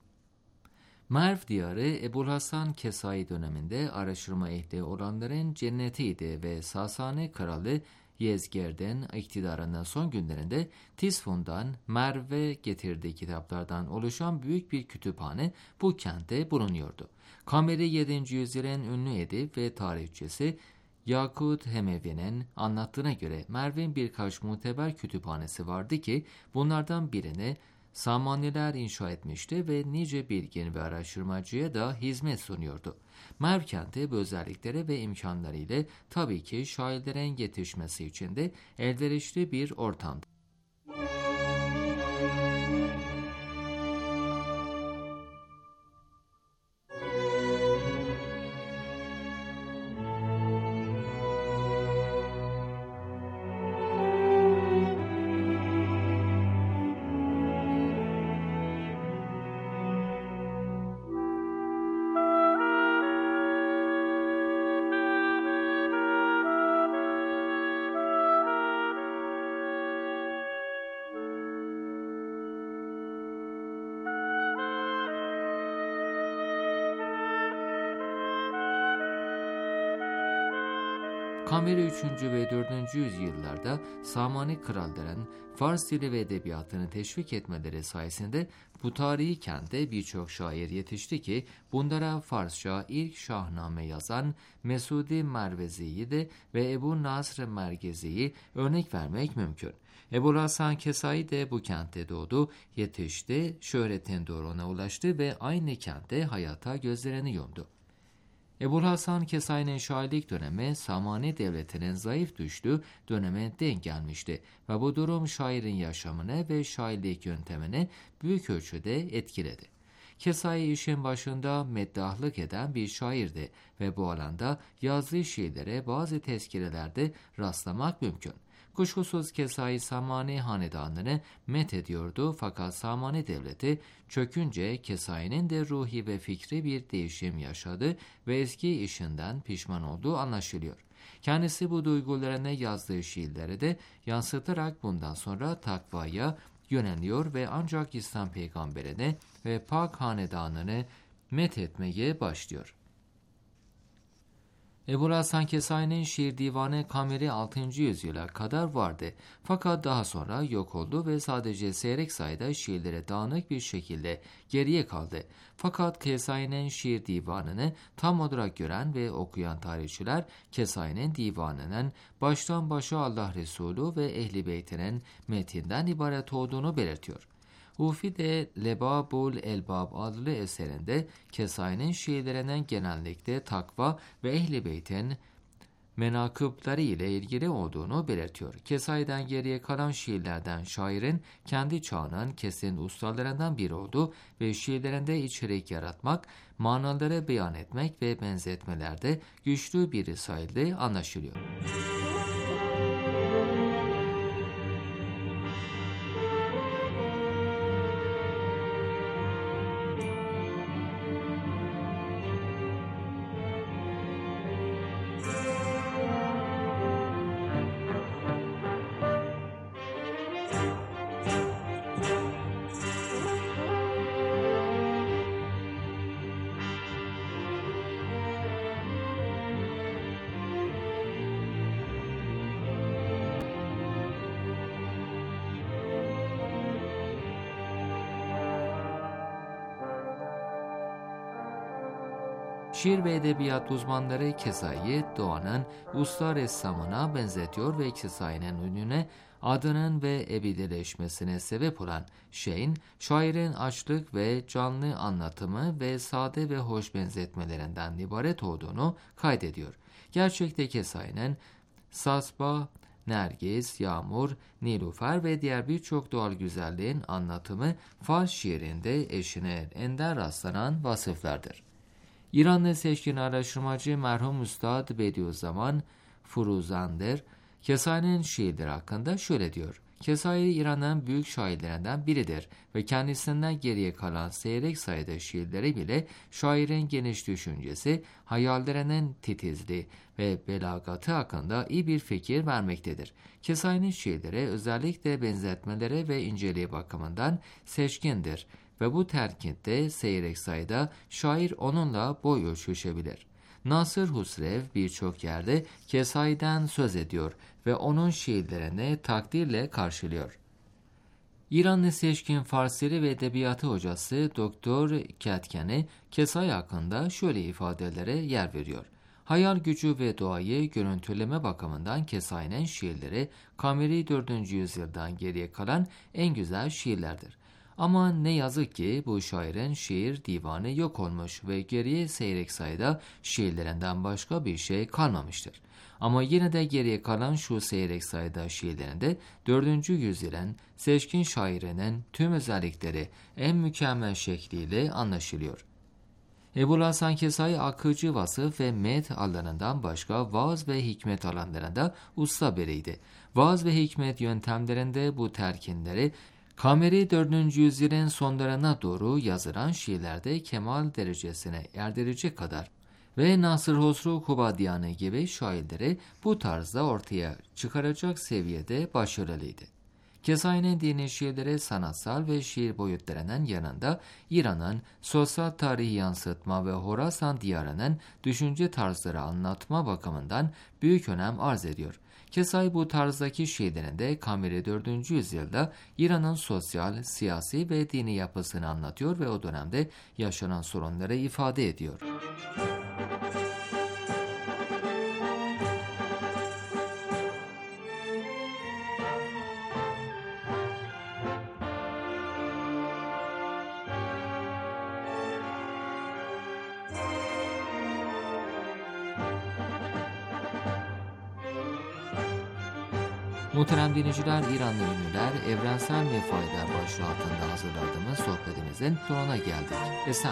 Merv diyarı Ebu'l-Hasan Kesai döneminde araştırma ehli olanların cennetiydi ve Sasani kralı Yezgerd'in iktidarının son günlerinde Tisfun'dan Merv'e getirdiği kitaplardan oluşan büyük bir kütüphane bu kentte bulunuyordu. Kameri 7. yüzyılın ünlü edip ve tarihçisi Yakut Hemevi'nin anlattığına göre Merv'in birkaç muteber kütüphanesi vardı ki bunlardan birini Samaniler inşa etmişti ve nice bilgin ve araştırmacıya da hizmet sunuyordu. Merv kenti bu özellikleri ve imkanları ile tabii ki şairlerin yetişmesi için de elverişli bir ortamdı. Kameri 3. ve 4. yüzyıllarda Samani kralların Fars dili ve edebiyatını teşvik etmeleri sayesinde bu tarihi kentte birçok şair yetişti ki bunlara Farsça ilk şahname yazan Mesudi Mervezi'yi de ve Ebu Nasr Mergezi'yi örnek vermek mümkün. Ebu'l-Hasan Kesai de bu kentte doğdu, yetişti, şöhretin doğruna ulaştı ve aynı kentte hayata gözlerini yumdu. Ebu'l-Hasan Kesai'nin şairlik dönemi Samani devletinin zayıf düştüğü döneme denk gelmişti ve bu durum şairin yaşamını ve şairlik yöntemini büyük ölçüde etkiledi. Kesai işin başında meddahlık eden bir şairdi ve bu alanda yazdığı şiirlere bazı tezkirelerde rastlamak mümkün. Kuşkusuz Kesai Samani hanedanını methediyordu fakat Samani devleti çökünce Kesai'nin de ruhi ve fikri bir değişim yaşadı ve eski işinden pişman olduğu anlaşılıyor. Kendisi bu duygularını yazdığı şiirlere de yansıtarak bundan sonra takvaya yöneliyor ve ancak İslam peygamberini ve Pak hanedanını methetmeye başlıyor. Ebu'l-Hasan Kesai'nin şiir divanı Kameri 6. yüzyıla kadar vardı. Fakat daha sonra yok oldu ve sadece seyrek sayıda şiirleri dağınık bir şekilde geriye kaldı. Fakat Kesai'nin şiir divanını tam olarak gören ve okuyan tarihçiler Kesai'nin divanının baştan başa Allah Resulü ve Ehl-i Beyt'inin metinden ibaret olduğunu belirtiyor. Hufi de Lebabul Elbab adlı eserinde Kesai'nin şiirlerinden genellikle takva ve Ehl-i Beyt'in menakıpları ile ilgili olduğunu belirtiyor. Kesai'den geriye kalan şiirlerden şairin kendi çağının kesin ustalarından biri olduğu ve şiirlerinde içerik yaratmak, manaları beyan etmek ve benzetmelerde güçlü biri sayıldığı anlaşılıyor. Şiir ve edebiyat uzmanları Kesai'yi doğanın usta ressamına benzetiyor ve Kesai'nin ününe adının ve ebedileşmesine sebep olan şeyin şairin açlık ve canlı anlatımı ve sade ve hoş benzetmelerinden ibaret olduğunu kaydediyor. Gerçekte Kesai'nin Sasba, Nergis, Yağmur, Nilüfer ve diğer birçok doğal güzelliğin anlatımı Fars şiirinde eşine ender rastlanan vasıflardır. İranlı seçkin araştırmacı merhum Üstad Bediüzzaman Furuzander, Kesai'nin şiirleri hakkında şöyle diyor. Kesai İran'ın büyük şairlerinden biridir ve kendisinden geriye kalan seyrek sayıda şiirleri bile şairin geniş düşüncesi, hayallerinin titizliği ve belagatı hakkında iyi bir fikir vermektedir. Kesai'nin şiirleri özellikle benzetmelere ve inceliği bakımından seçkindir ve bu terkitte seyrek sayıda şair onunla boy ölçüşebilir. Nasır Husrev birçok yerde Kesai'den söz ediyor ve onun şiirlerini takdirle karşılıyor. İranlı seçkin Farsili ve edebiyatı hocası Doktor Katkani Kesai hakkında şöyle ifadelere yer veriyor. Hayal gücü ve doğayı görüntüleme bakımından Kesai'nin şiirleri Kameri 4. yüzyıldan geriye kalan en güzel şiirlerdir. Ama ne yazık ki bu şairin şiir divanı yok olmuş ve geriye seyrek sayıda şiirlerinden başka bir şey kalmamıştır. Ama yine de geriye kalan şu seyrek sayıda şiirlerinde 4. yüzyılın seçkin şairinin tüm özellikleri en mükemmel şekliyle anlaşılıyor. Ebu Hasan Kesai akıcı vasıf ve met alanından başka vaaz ve hikmet alanlarında usta biriydi. Vaaz ve hikmet yöntemlerinde bu terkinleri Kameri 4. yüzyılın sonlarına doğru yazılan şiirlerde kemal derecesine erdirecek kadar ve Nasır Hosru Kubadyanı gibi şairleri bu tarzda ortaya çıkaracak seviyede başarılıydı. Kesai'nin dini şiirleri sanatsal ve şiir boyutlarının yanında İran'ın sosyal tarihi yansıtma ve Horasan diyarının düşünce tarzları anlatma bakımından büyük önem arz ediyor. Kesai bu tarzdaki şiirlerinde Kameri 4. yüzyılda İran'ın sosyal, siyasi ve dini yapısını anlatıyor ve o dönemde yaşanan sorunları ifade ediyor. Muhterem dinleyiciler, İranlı ünlüler, evrensel mefailer başlığı altında hazırladığımız sohbetimizin sonuna geldik. Esen.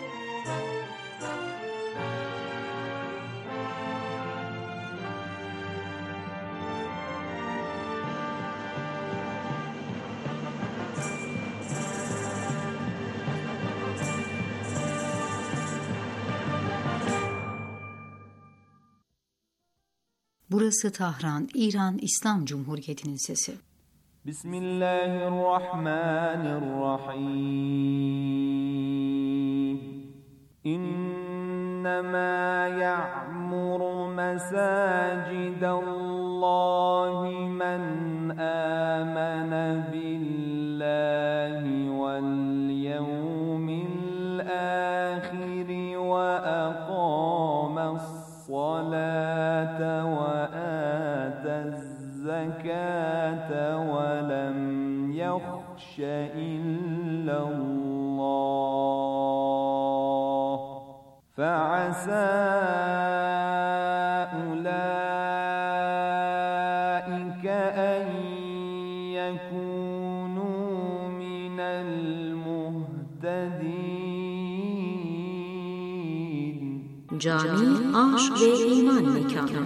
Burası Tahran, İran İslam Cumhuriyeti'nin sesi. Bismillahirrahmanirrahim. İnnemâ ya'muru mesâcidallâhi men âmene billahi vel yevmil âhiri ve akâmes-salâte ve الزكاة ولم يخش إلا الله فعسى أولئك Cami, aşk ve iman mekanı.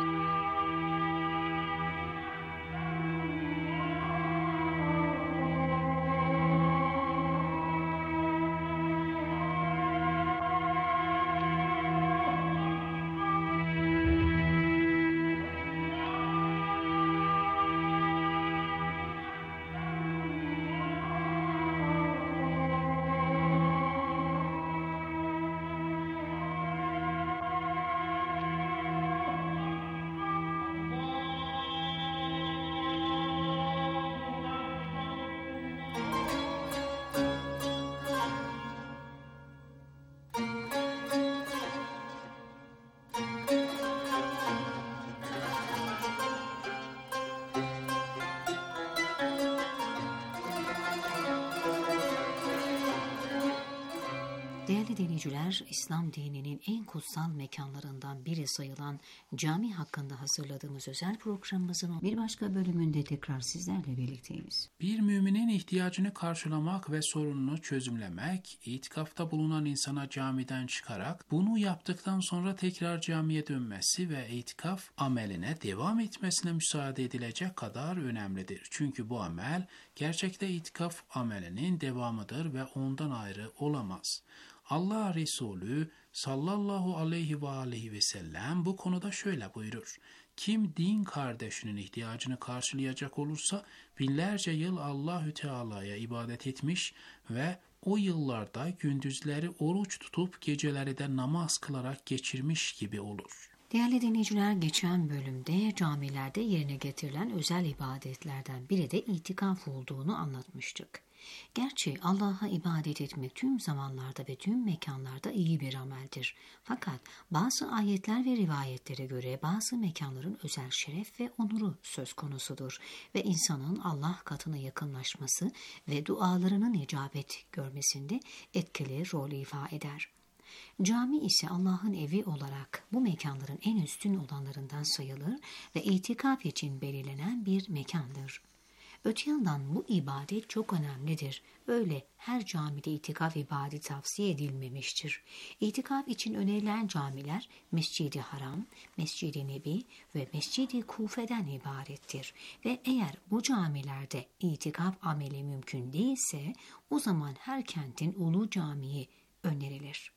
Değerli dinleyiciler, İslam dininin en kutsal mekanlarından biri sayılan cami hakkında hazırladığımız özel programımızın bir başka bölümünde tekrar sizlerle birlikteyiz. Bir müminin ihtiyacını karşılamak ve sorununu çözümlemek, itikafta bulunan insana camiden çıkarak bunu yaptıktan sonra tekrar camiye dönmesi ve itikaf ameline devam etmesine müsaade edilecek kadar önemlidir. Çünkü bu amel gerçekte itikaf amelinin devamıdır ve ondan ayrı olamaz. Allah Resulü sallallahu aleyhi ve sellem bu konuda şöyle buyurur. Kim din kardeşinin ihtiyacını karşılayacak olursa binlerce yıl Allahü Teala'ya ibadet etmiş ve o yıllarda gündüzleri oruç tutup geceleri de namaz kılarak geçirmiş gibi olur. Değerli dinleyiciler, geçen bölümde camilerde yerine getirilen özel ibadetlerden biri de itikaf olduğunu anlatmıştık. Gerçi Allah'a ibadet etmek tüm zamanlarda ve tüm mekanlarda iyi bir ameldir. Fakat bazı ayetler ve rivayetlere göre bazı mekanların özel şeref ve onuru söz konusudur ve insanın Allah katına yakınlaşması ve dualarının icabet görmesinde etkili rol ifa eder. Cami ise Allah'ın evi olarak bu mekanların en üstün olanlarından sayılır ve itikaf için belirlenen bir mekandır. Öte yandan bu ibadet çok önemlidir. Öyle her camide itikaf ibadeti tavsiye edilmemiştir. İtikaf için önerilen camiler Mescid-i Haram, Mescid-i Nebi ve Mescid-i Kufe'den ibarettir. Ve eğer bu camilerde itikaf ameli mümkün değilse o zaman her kentin Ulu Camii önerilir.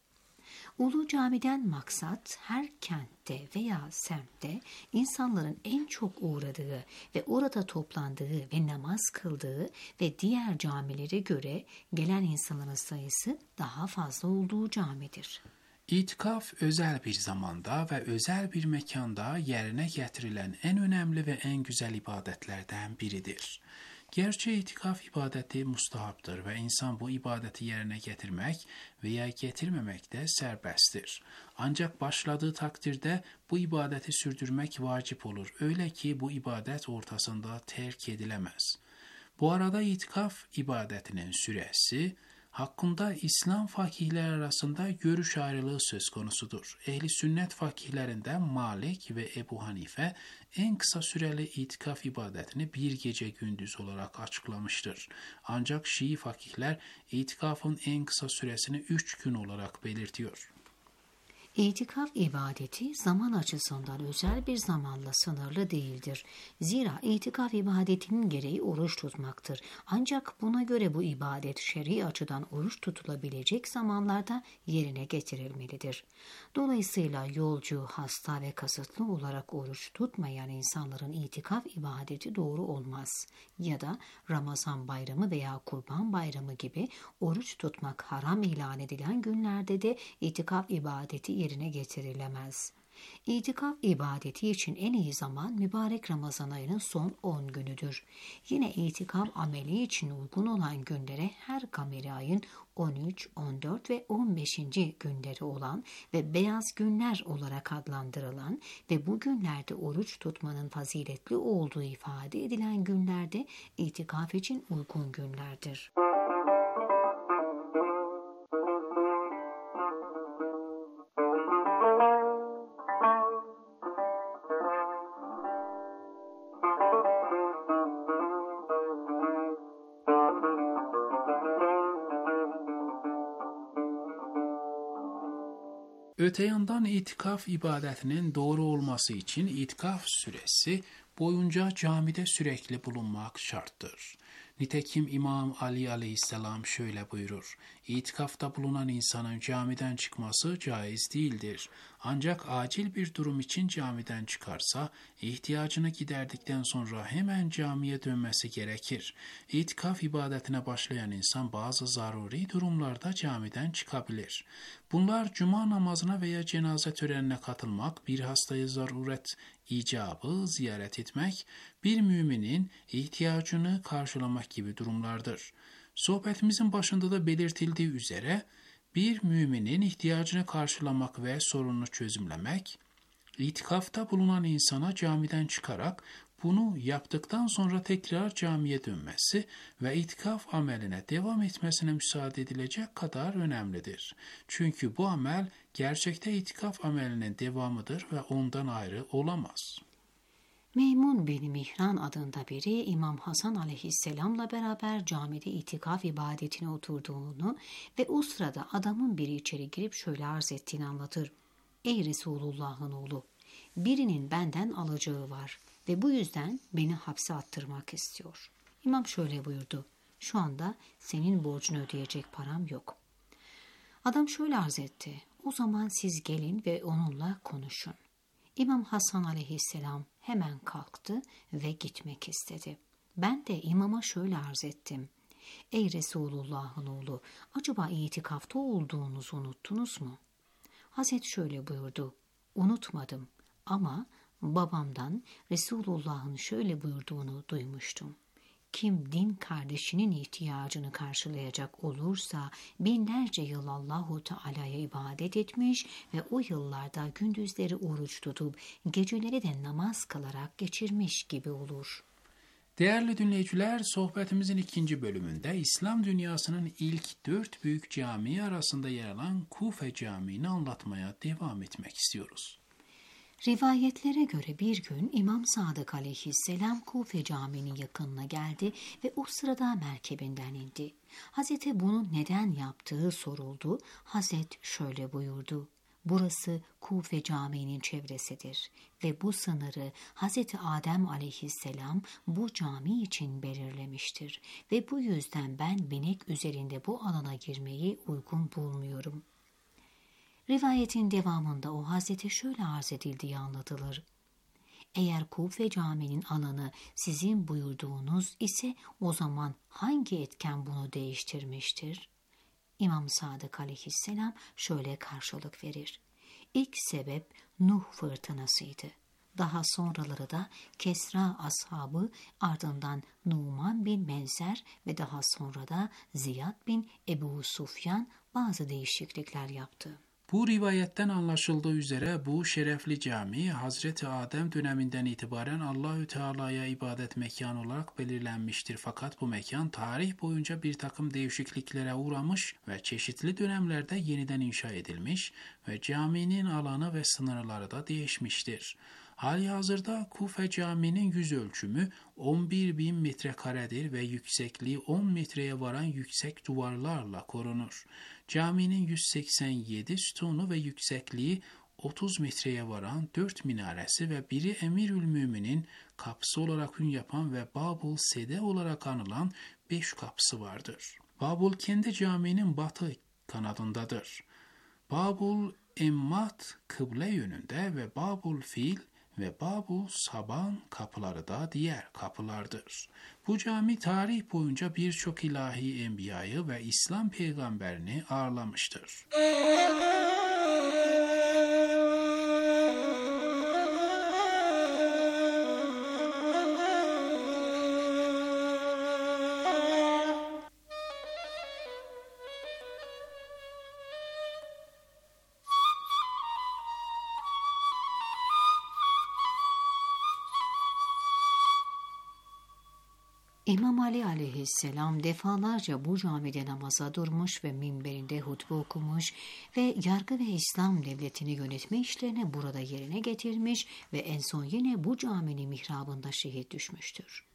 Ulu Cami'den maksat her kentte veya semtte insanların en çok uğradığı ve orada toplandığı ve namaz kıldığı ve diğer camilere göre gelen insanların sayısı daha fazla olduğu camidir. İtikaf özel bir zamanda ve özel bir mekanda yerine getirilen en önemli ve en güzel ibadetlerden biridir. Gerçi itikaf ibadeti mustahaptır ve insan bu ibadeti yerine getirmek veya getirmemekte serbesttir. Ancak başladığı takdirde bu ibadeti sürdürmek vacip olur. Öyle ki bu ibadet ortasında terk edilemez. Bu arada itikaf ibadetinin süresi hakkında İslam fakihler arasında görüş ayrılığı söz konusudur. Ehli sünnet fakihlerinden Malik ve Ebu Hanife en kısa süreli itikaf ibadetini bir gece gündüz olarak açıklamıştır. Ancak Şii fakihler itikafın en kısa süresini 3 gün olarak belirtiyor. İtikaf ibadeti zaman açısından özel bir zamanla sınırlı değildir. Zira itikaf ibadetinin gereği oruç tutmaktır. Ancak buna göre bu ibadet şer'i açıdan oruç tutulabilecek zamanlarda yerine getirilmelidir. Dolayısıyla yolcu, hasta ve kasıtlı olarak oruç tutmayan insanların itikaf ibadeti doğru olmaz. Ya da Ramazan bayramı veya Kurban bayramı gibi oruç tutmak haram ilan edilen günlerde de itikaf ibadeti yerine getirilemez. İtikaf ibadeti için en iyi zaman mübarek Ramazan ayının son 10 günüdür. Yine itikaf ameli için uygun olan günlere her kameri ayın 13, 14 ve 15. günleri olan ve beyaz günler olarak adlandırılan ve bu günlerde oruç tutmanın faziletli olduğu ifade edilen günlerde itikaf için uygun günlerdir. Öte yandan itikaf ibadetinin doğru olması için itikaf süresi boyunca camide sürekli bulunmak şarttır. Nitekim İmam Ali aleyhisselam şöyle buyurur: İtikafta bulunan insanın camiden çıkması caiz değildir. Ancak acil bir durum için camiden çıkarsa, ihtiyacını giderdikten sonra hemen camiye dönmesi gerekir. İtikaf ibadetine başlayan insan bazı zaruri durumlarda camiden çıkabilir. Bunlar cuma namazına veya cenaze törenine katılmak, bir hastayı zaruret icabı ziyaret etmek, bir müminin ihtiyacını karşılamak gibi durumlardır. Sohbetimizin başında da belirtildiği üzere, bir müminin ihtiyacını karşılamak ve sorununu çözümlemek, itikafta bulunan insana camiden çıkarak bunu yaptıktan sonra tekrar camiye dönmesi ve itikaf ameline devam etmesine müsaade edilecek kadar önemlidir. Çünkü bu amel gerçekte itikaf amelinin devamıdır ve ondan ayrı olamaz. Meymun bin Mihran adında biri İmam Hasan aleyhisselamla beraber camide itikaf ibadetine oturduğunu ve o sırada adamın biri içeri girip şöyle arz ettiğini anlatır. Ey Resulullah'ın oğlu, birinin benden alacağı var ve bu yüzden beni hapse attırmak istiyor. İmam şöyle buyurdu: şu anda senin borcunu ödeyecek param yok. Adam şöyle arz etti: o zaman siz gelin ve onunla konuşun. İmam Hasan aleyhisselam hemen kalktı ve gitmek istedi. Ben de imama şöyle arz ettim: ey Resulullah'ın oğlu, acaba itikafta olduğunuzu unuttunuz mu? Hazret şöyle buyurdu: unutmadım ama babamdan Resulullah'ın şöyle buyurduğunu duymuştum. Kim din kardeşinin ihtiyacını karşılayacak olursa binlerce yıl Allahu Teala'ya ibadet etmiş ve o yıllarda gündüzleri oruç tutup geceleri de namaz kılarak geçirmiş gibi olur. Değerli dinleyiciler, sohbetimizin ikinci bölümünde İslam dünyasının ilk 4 büyük camii arasında yer alan Kufe Camii'ni anlatmaya devam etmek istiyoruz. Rivayetlere göre bir gün İmam Sadık aleyhisselam Kufe Camii'nin yakınına geldi ve o sırada merkebinden indi. Hazreti bunu neden yaptığı soruldu. Hazret şöyle buyurdu: burası Kufe Camii'nin çevresidir ve bu sınırı Hazreti Adem aleyhisselam bu cami için belirlemiştir ve bu yüzden ben binek üzerinde bu alana girmeyi uygun bulmuyorum. Rivayetin devamında o Hazrete şöyle arz edildiği anlatılır: eğer Kufe Camii'nin alanı sizin buyurduğunuz ise o zaman hangi etken bunu değiştirmiştir? İmam Sadık aleyhisselam şöyle karşılık verir: İlk sebep Nuh fırtınasıydı. Daha sonraları da Kesra ashabı, ardından Numan bin Menzer ve daha sonra da Ziyad bin Ebu Sufyan bazı değişiklikler yaptı. Bu rivayetten anlaşıldığı üzere bu şerefli cami Hazreti Adem döneminden itibaren Allahü Teala'ya ibadet mekanı olarak belirlenmiştir. Fakat bu mekan tarih boyunca bir takım değişikliklere uğramış ve çeşitli dönemlerde yeniden inşa edilmiş ve caminin alanı ve sınırları da değişmiştir. Halihazırda Kufe Camii'nin yüz ölçümü 11.000 metrekaredir ve yüksekliği 10 metreye varan yüksek duvarlarla korunur. Caminin 187 sütunu ve yüksekliği 30 metreye varan 4 minaresi ve biri Emirülmü'minin kapısı olarak ün yapan ve Babul Sede olarak anılan 5 kapısı vardır. Babul kendi caminin batı kanadındadır. Babul Emmat kıble yönünde ve Babul Fil ve Babul Saban kapıları da diğer kapılardır. Bu cami tarih boyunca birçok ilahi enbiyayı ve İslam peygamberini ağırlamıştır. İmam Ali aleyhisselam defalarca bu camide namaza durmuş ve minberinde hutbe okumuş ve yargı ve İslam devletini yönetme işlerini burada yerine getirmiş ve en son yine bu caminin mihrabında şehit düşmüştür.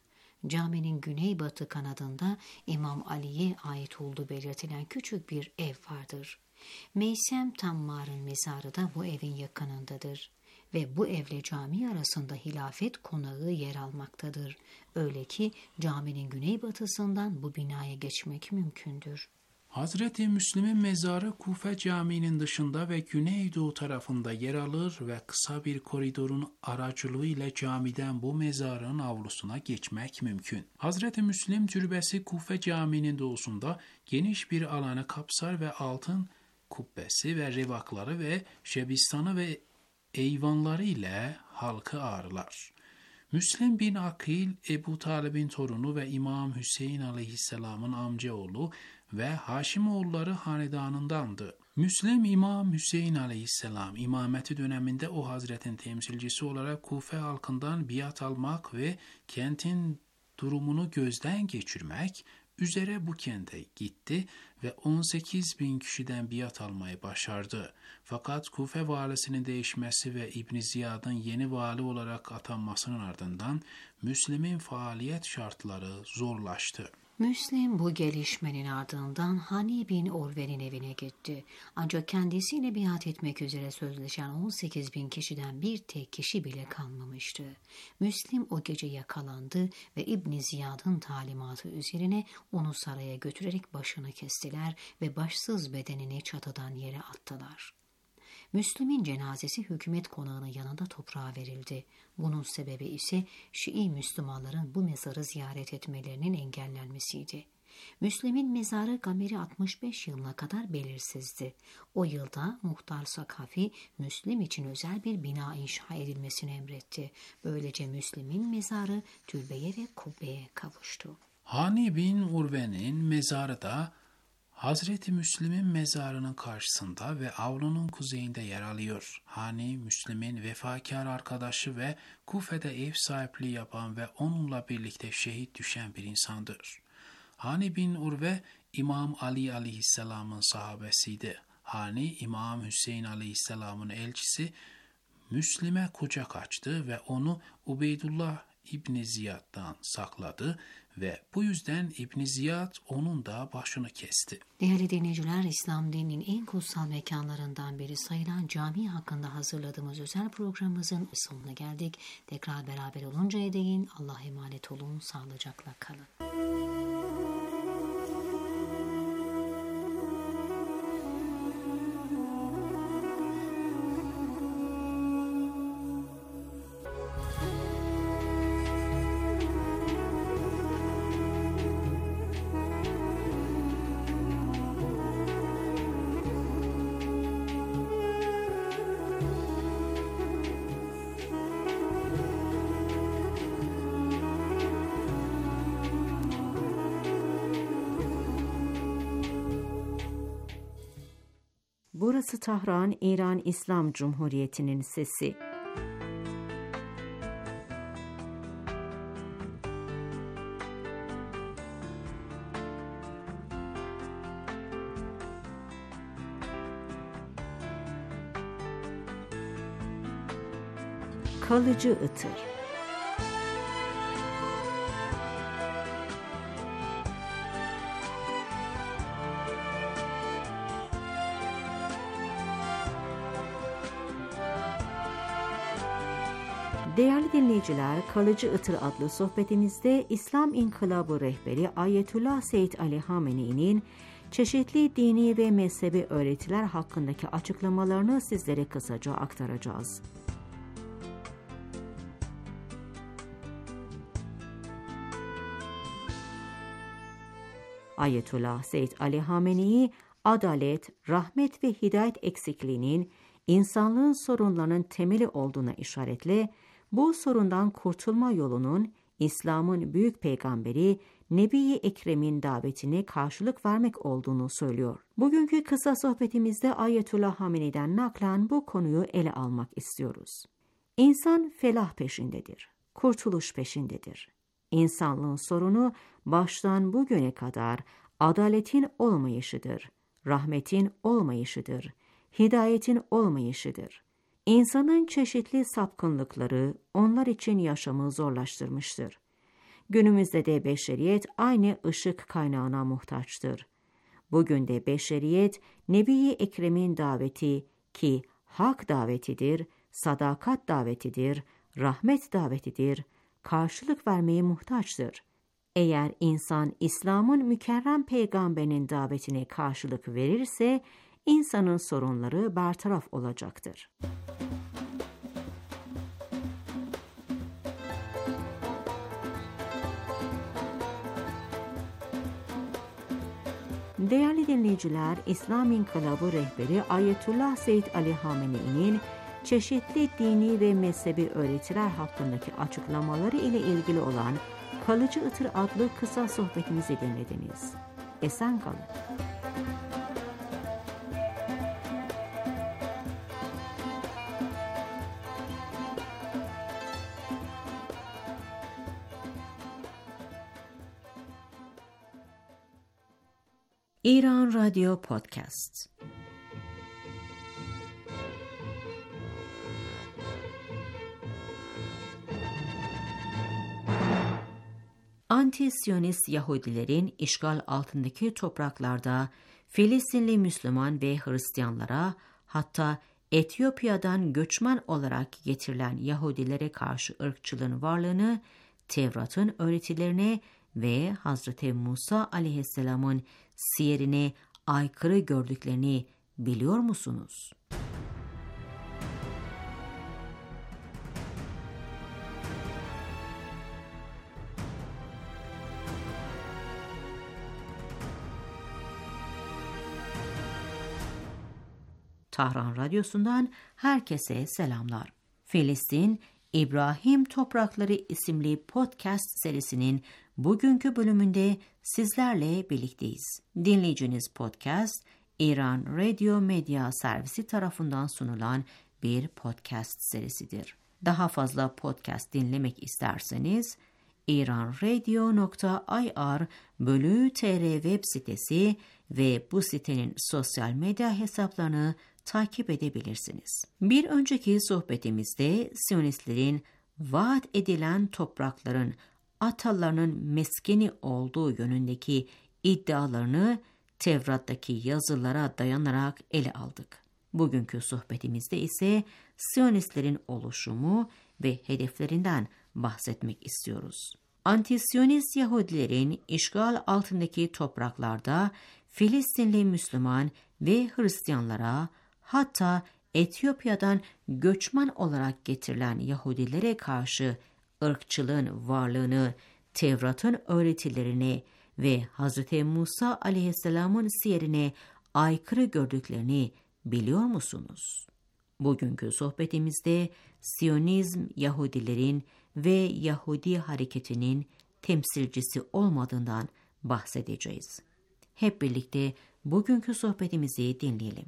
caminin güneybatı kanadında İmam Ali'ye ait olduğu belirtilen küçük bir ev vardır. Meysem Tammar'ın mezarı da bu evin yakınındadır ve bu evle cami arasında hilafet konağı yer almaktadır. Öyle ki caminin güneybatısından bu binaya geçmek mümkündür. Hazreti Müslim'in mezarı Kufe Camii'nin dışında ve güneydoğu tarafında yer alır ve kısa bir koridorun aracılığıyla camiden bu mezarın avlusuna geçmek mümkün. Hazreti Müslim türbesi Kufe Camii'nin doğusunda geniş bir alanı kapsar ve altın kubbesi ve revakları ve şebistanı ve eyvanları ile halkı ağırlar. Müslim bin Akil, Ebu Talib'in torunu ve İmam Hüseyin aleyhisselamın amcaoğlu ve Haşimoğulları hanedanındandı. Müslim, İmam Hüseyin aleyhisselam imameti döneminde o hazretin temsilcisi olarak Kufe halkından biat almak ve kentin durumunu gözden geçirmek üzere bu kente gitti ve 18 bin kişiden biat almayı başardı. Fakat Kufe valisinin değişmesi ve İbn Ziyad'ın yeni vali olarak atanmasının ardından Müslim'in faaliyet şartları zorlaştı. Müslim bu gelişmenin ardından Hani bin Urve'nin evine gitti. Ancak kendisiyle biat etmek üzere sözleşen 18 bin kişiden bir tek kişi bile kalmamıştı. Müslim o gece yakalandı ve İbn Ziyad'ın talimatı üzerine onu saraya götürerek başını kestiler ve başsız bedenini çatıdan yere attılar. Müslim'in cenazesi hükümet konağının yanında toprağa verildi. Bunun sebebi ise Şii Müslümanların bu mezarı ziyaret etmelerinin engellenmesiydi. Müslim'in mezarı Gameri 65 yılına kadar belirsizdi. O yılda Muhtar Sakafi, Müslim için özel bir bina inşa edilmesini emretti. Böylece Müslim'in mezarı türbeye ve kubbeye kavuştu. Hani bin Urve'nin mezarı da Hazreti Müslim'in mezarının karşısında ve avlunun kuzeyinde yer alıyor. Hani Müslim'in vefakar arkadaşı ve Kufe'de ev sahipliği yapan ve onunla birlikte şehit düşen bir insandır. Hani bin Urve, İmam Ali aleyhisselamın sahabesiydi. Hani İmam Hüseyin aleyhisselamın elçisi Müslim'e kucak açtı ve onu Ubeydullah İbni Ziyad'dan sakladı ve bu yüzden İbni Ziyad onun da başını kesti. Değerli dinleyiciler, İslam dininin en kutsal mekanlarından biri sayılan cami hakkında hazırladığımız özel programımızın sonuna geldik. Tekrar beraber oluncaya değin Allah'a emanet olun, sağlıcakla kalın. Burası Tahran, İran İslam Cumhuriyeti'nin sesi. Kalıcı ıtır. Değerli dinleyiciler, Kalıcı Itır adlı sohbetimizde İslam İnkılabı rehberi Ayetullah Seyyid Ali Hamenei'nin çeşitli dini ve mezhebi öğretiler hakkındaki açıklamalarını sizlere kısaca aktaracağız. Ayetullah Seyyid Ali Hamenei, adalet, rahmet ve hidayet eksikliğinin insanlığın sorunlarının temeli olduğuna işaretle, bu sorundan kurtulma yolunun İslam'ın büyük peygamberi Nebi-i Ekrem'in davetine karşılık vermek olduğunu söylüyor. Bugünkü kısa sohbetimizde Ayetullah Hamenei'den naklen bu konuyu ele almak istiyoruz. İnsan felah peşindedir, kurtuluş peşindedir. İnsanlığın sorunu baştan bugüne kadar adaletin olmayışıdır, rahmetin olmayışıdır, hidayetin olmayışıdır. İnsanın çeşitli sapkınlıkları onlar için yaşamı zorlaştırmıştır. Günümüzde de beşeriyet aynı ışık kaynağına muhtaçtır. Bugün de beşeriyet, Nebi-i Ekrem'in daveti ki hak davetidir, sadakat davetidir, rahmet davetidir, karşılık vermeye muhtaçtır. Eğer insan İslam'ın mükerrem peygamberinin davetine karşılık verirse, insanın sorunları bertaraf olacaktır. Değerli dinleyiciler, İslam İnkılabı rehberi Ayetullah Seyyid Ali Hamenei'nin çeşitli dini ve mezhebi öğretiler hakkındaki açıklamaları ile ilgili olan Kalıcı Itır adlı kısa sohbetimizi dinlediniz. Esen kalın. İran Radyo Podcast. Anti-Siyonist Yahudilerin işgal altındaki topraklarda Filistinli Müslüman ve Hristiyanlara, hatta Etiyopya'dan göçmen olarak getirilen Yahudilere karşı ırkçılığın varlığını, Tevrat'ın öğretilerine ve Hazreti Musa aleyhisselamın siyerine aykırı gördüklerini biliyor musunuz? Tahran Radyosu'ndan herkese selamlar. Filistin, İbrahim Toprakları isimli podcast serisinin bugünkü bölümünde sizlerle birlikteyiz. Dinleyiciniz podcast, İran Radio Medya Servisi tarafından sunulan bir podcast serisidir. Daha fazla podcast dinlemek isterseniz, iranradio.ir/tr web sitesi ve bu sitenin sosyal medya hesaplarını takip edebilirsiniz. Bir önceki sohbetimizde Siyonistlerin vaat edilen toprakların atalarının meskeni olduğu yönündeki iddialarını Tevrat'taki yazılara dayanarak ele aldık. Bugünkü sohbetimizde ise Siyonistlerin oluşumu ve hedeflerinden bahsetmek istiyoruz. Anti-Siyonist Yahudilerin işgal altındaki topraklarda Filistinli Müslüman ve Hristiyanlara, hatta Etiyopya'dan göçmen olarak getirilen Yahudilere karşı ırkçılığın varlığını, Tevrat'ın öğretilerine ve Hz. Musa aleyhisselamın siyerine aykırı gördüklerini biliyor musunuz? Bugünkü sohbetimizde Siyonizm Yahudilerin ve Yahudi hareketinin temsilcisi olmadığından bahsedeceğiz. Hep birlikte bugünkü sohbetimizi dinleyelim.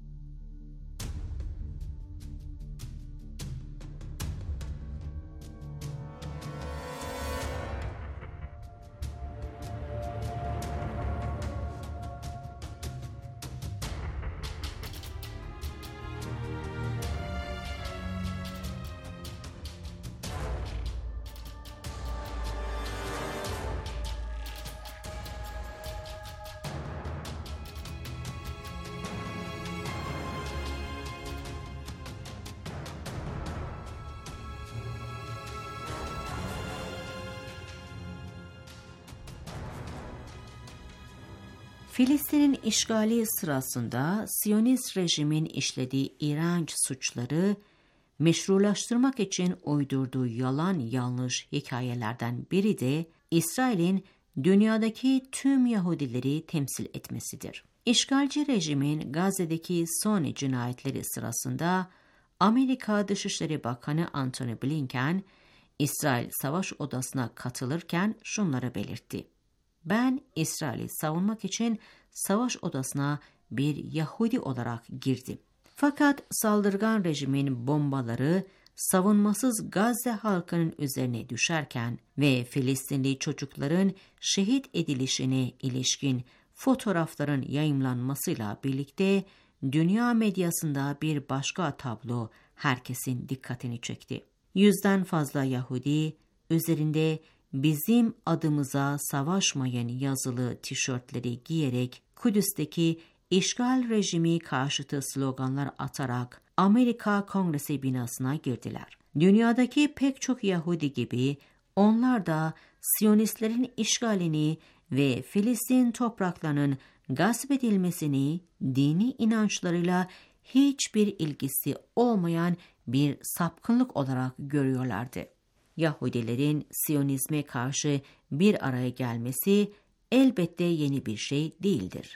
Filistin'in işgali sırasında Siyonist rejimin işlediği iğrenç suçları meşrulaştırmak için uydurduğu yalan yanlış hikayelerden biri de İsrail'in dünyadaki tüm Yahudileri temsil etmesidir. İşgalci rejimin Gazze'deki son cinayetleri sırasında Amerika Dışişleri Bakanı Antony Blinken, İsrail Savaş Odası'na katılırken şunları belirtti. Ben İsrail'i savunmak için savaş odasına bir Yahudi olarak girdim. Fakat saldırgan rejimin bombaları savunmasız Gazze halkının üzerine düşerken ve Filistinli çocukların şehit edilişine ilişkin fotoğrafların yayımlanmasıyla birlikte dünya medyasında bir başka tablo herkesin dikkatini çekti. 100'den fazla Yahudi üzerinde bizim adımıza savaşmayın yazılı tişörtleri giyerek Kudüs'teki işgal rejimi karşıtı sloganlar atarak Amerika Kongresi binasına girdiler. Dünyadaki pek çok Yahudi gibi onlar da Siyonistlerin işgalini ve Filistin topraklarının gasp edilmesini dini inançlarıyla hiçbir ilgisi olmayan bir sapkınlık olarak görüyorlardı. Yahudilerin Siyonizme karşı bir araya gelmesi elbette yeni bir şey değildir.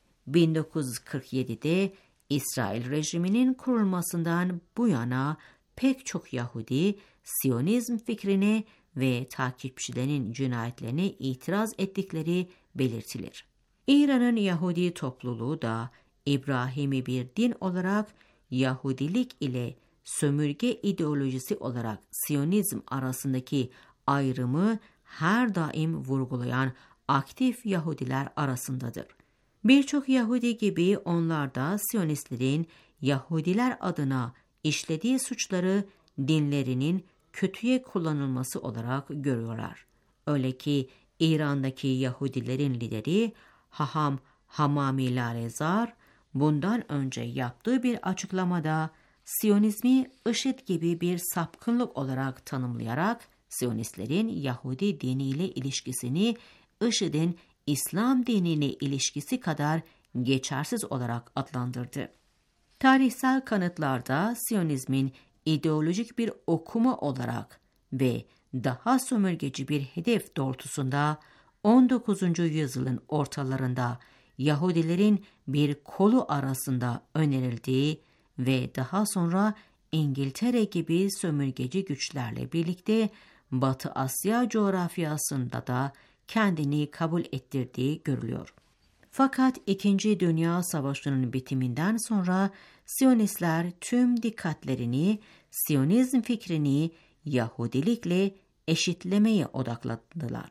1947'de İsrail rejiminin kurulmasından bu yana pek çok Yahudi Siyonizm fikrine ve takipçilerinin cinayetlerine itiraz ettikleri belirtilir. İran'ın Yahudi topluluğu da İbrahimi bir din olarak Yahudilik ile sömürge ideolojisi olarak Siyonizm arasındaki ayrımı her daim vurgulayan aktif Yahudiler arasındadır. Birçok Yahudi gibi onlar da Siyonistlerin Yahudiler adına işlediği suçları dinlerinin kötüye kullanılması olarak görüyorlar. Öyle ki İran'daki Yahudilerin lideri Haham Hamami Lalezar bundan önce yaptığı bir açıklamada Siyonizmi IŞİD gibi bir sapkınlık olarak tanımlayarak Siyonistlerin Yahudi diniyle ilişkisini IŞİD'in İslam diniyle ilişkisi kadar geçersiz olarak adlandırdı. Tarihsel kanıtlarda Siyonizmin ideolojik bir okuma olarak ve daha sömürgeci bir hedef doğrultusunda 19. yüzyılın ortalarında Yahudilerin bir kolu arasında önerildiği ve daha sonra İngiltere gibi sömürgeci güçlerle birlikte Batı Asya coğrafyasında da kendini kabul ettirdiği görülüyor. Fakat 2. Dünya Savaşı'nın bitiminden sonra Siyonistler tüm dikkatlerini Siyonizm fikrini Yahudilikle eşitlemeye odakladılar.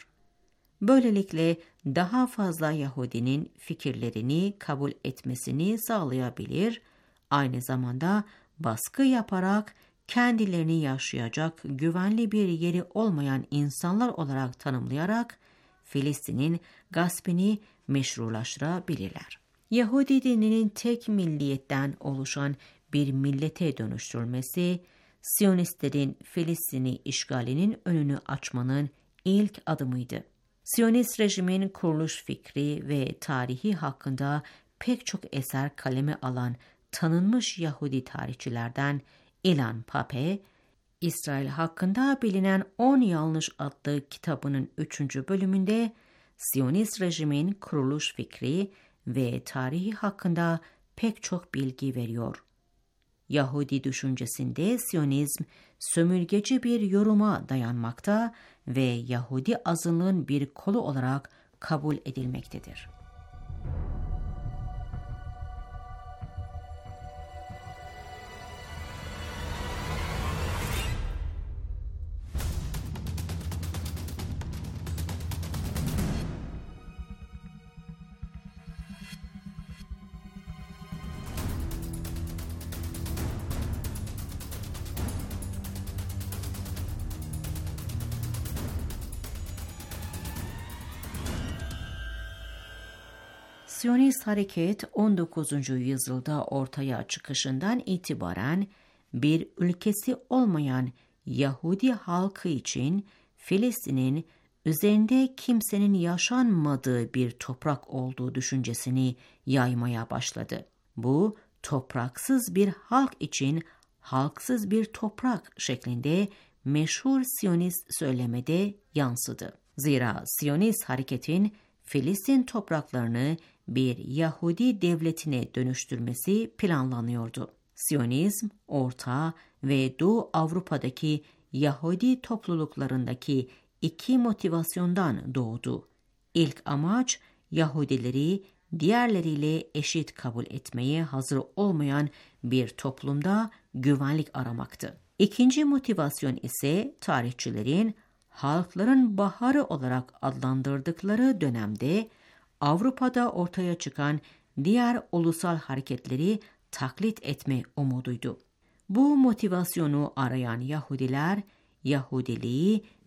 Böylelikle daha fazla Yahudinin fikirlerini kabul etmesini sağlayabilir, aynı zamanda baskı yaparak kendilerini yaşayacak güvenli bir yeri olmayan insanlar olarak tanımlayarak Filistin'in gaspını meşrulaştırabilirler. Yahudi dininin tek milliyetten oluşan bir millete dönüştürülmesi, Siyonistlerin Filistin'i işgalinin önünü açmanın ilk adımıydı. Siyonist rejimin kuruluş fikri ve tarihi hakkında pek çok eser kaleme alan tanınmış Yahudi tarihçilerden Ilan Pappé, İsrail hakkında bilinen 10 yanlış adlı kitabının 3. bölümünde Siyonist rejimin kuruluş fikri ve tarihi hakkında pek çok bilgi veriyor. Yahudi düşüncesinde Siyonizm sömürgeci bir yoruma dayanmakta ve Yahudi azınlığın bir kolu olarak kabul edilmektedir. Siyonist hareket 19. yüzyılda ortaya çıkışından itibaren bir ülkesi olmayan Yahudi halkı için Filistin'in üzerinde kimsenin yaşanmadığı bir toprak olduğu düşüncesini yaymaya başladı. Bu topraksız bir halk için halksız bir toprak şeklinde meşhur Siyonist söylemede yansıdı. Zira Siyonist hareketin Filistin topraklarını bir Yahudi devletine dönüştürmesi planlanıyordu. Siyonizm, Orta ve Doğu Avrupa'daki Yahudi topluluklarındaki iki motivasyondan doğdu. İlk amaç, Yahudileri diğerleriyle eşit kabul etmeye hazır olmayan bir toplumda güvenlik aramaktı. İkinci motivasyon ise tarihçilerin halkların baharı olarak adlandırdıkları dönemde Avrupa'da ortaya çıkan diğer ulusal hareketleri taklit etme umuduydu. Bu motivasyonu arayan Yahudiler, Yahudiliği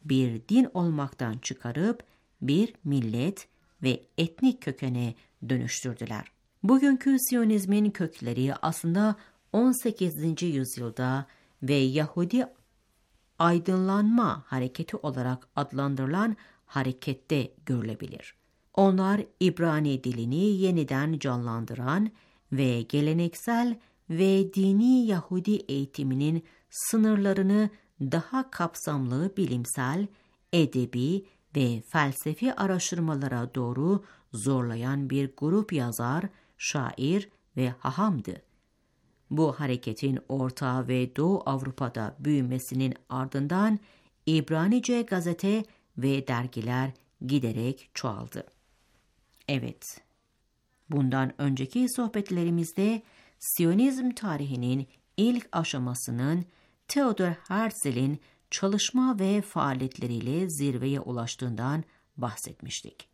bir din olmaktan çıkarıp bir millet ve etnik kökene dönüştürdüler. Bugünkü Siyonizmin kökleri aslında 18. yüzyılda ve Yahudi aydınlanma hareketi olarak adlandırılan harekette görülebilir. Onlar İbrani dilini yeniden canlandıran ve geleneksel ve dini Yahudi eğitiminin sınırlarını daha kapsamlı bilimsel, edebi ve felsefi araştırmalara doğru zorlayan bir grup yazar, şair ve hahamdı. Bu hareketin Orta ve Doğu Avrupa'da büyümesinin ardından İbranice gazete ve dergiler giderek çoğaldı. Evet, bundan önceki sohbetlerimizde Siyonizm tarihinin ilk aşamasının Theodor Herzl'in çalışma ve faaliyetleriyle zirveye ulaştığından bahsetmiştik.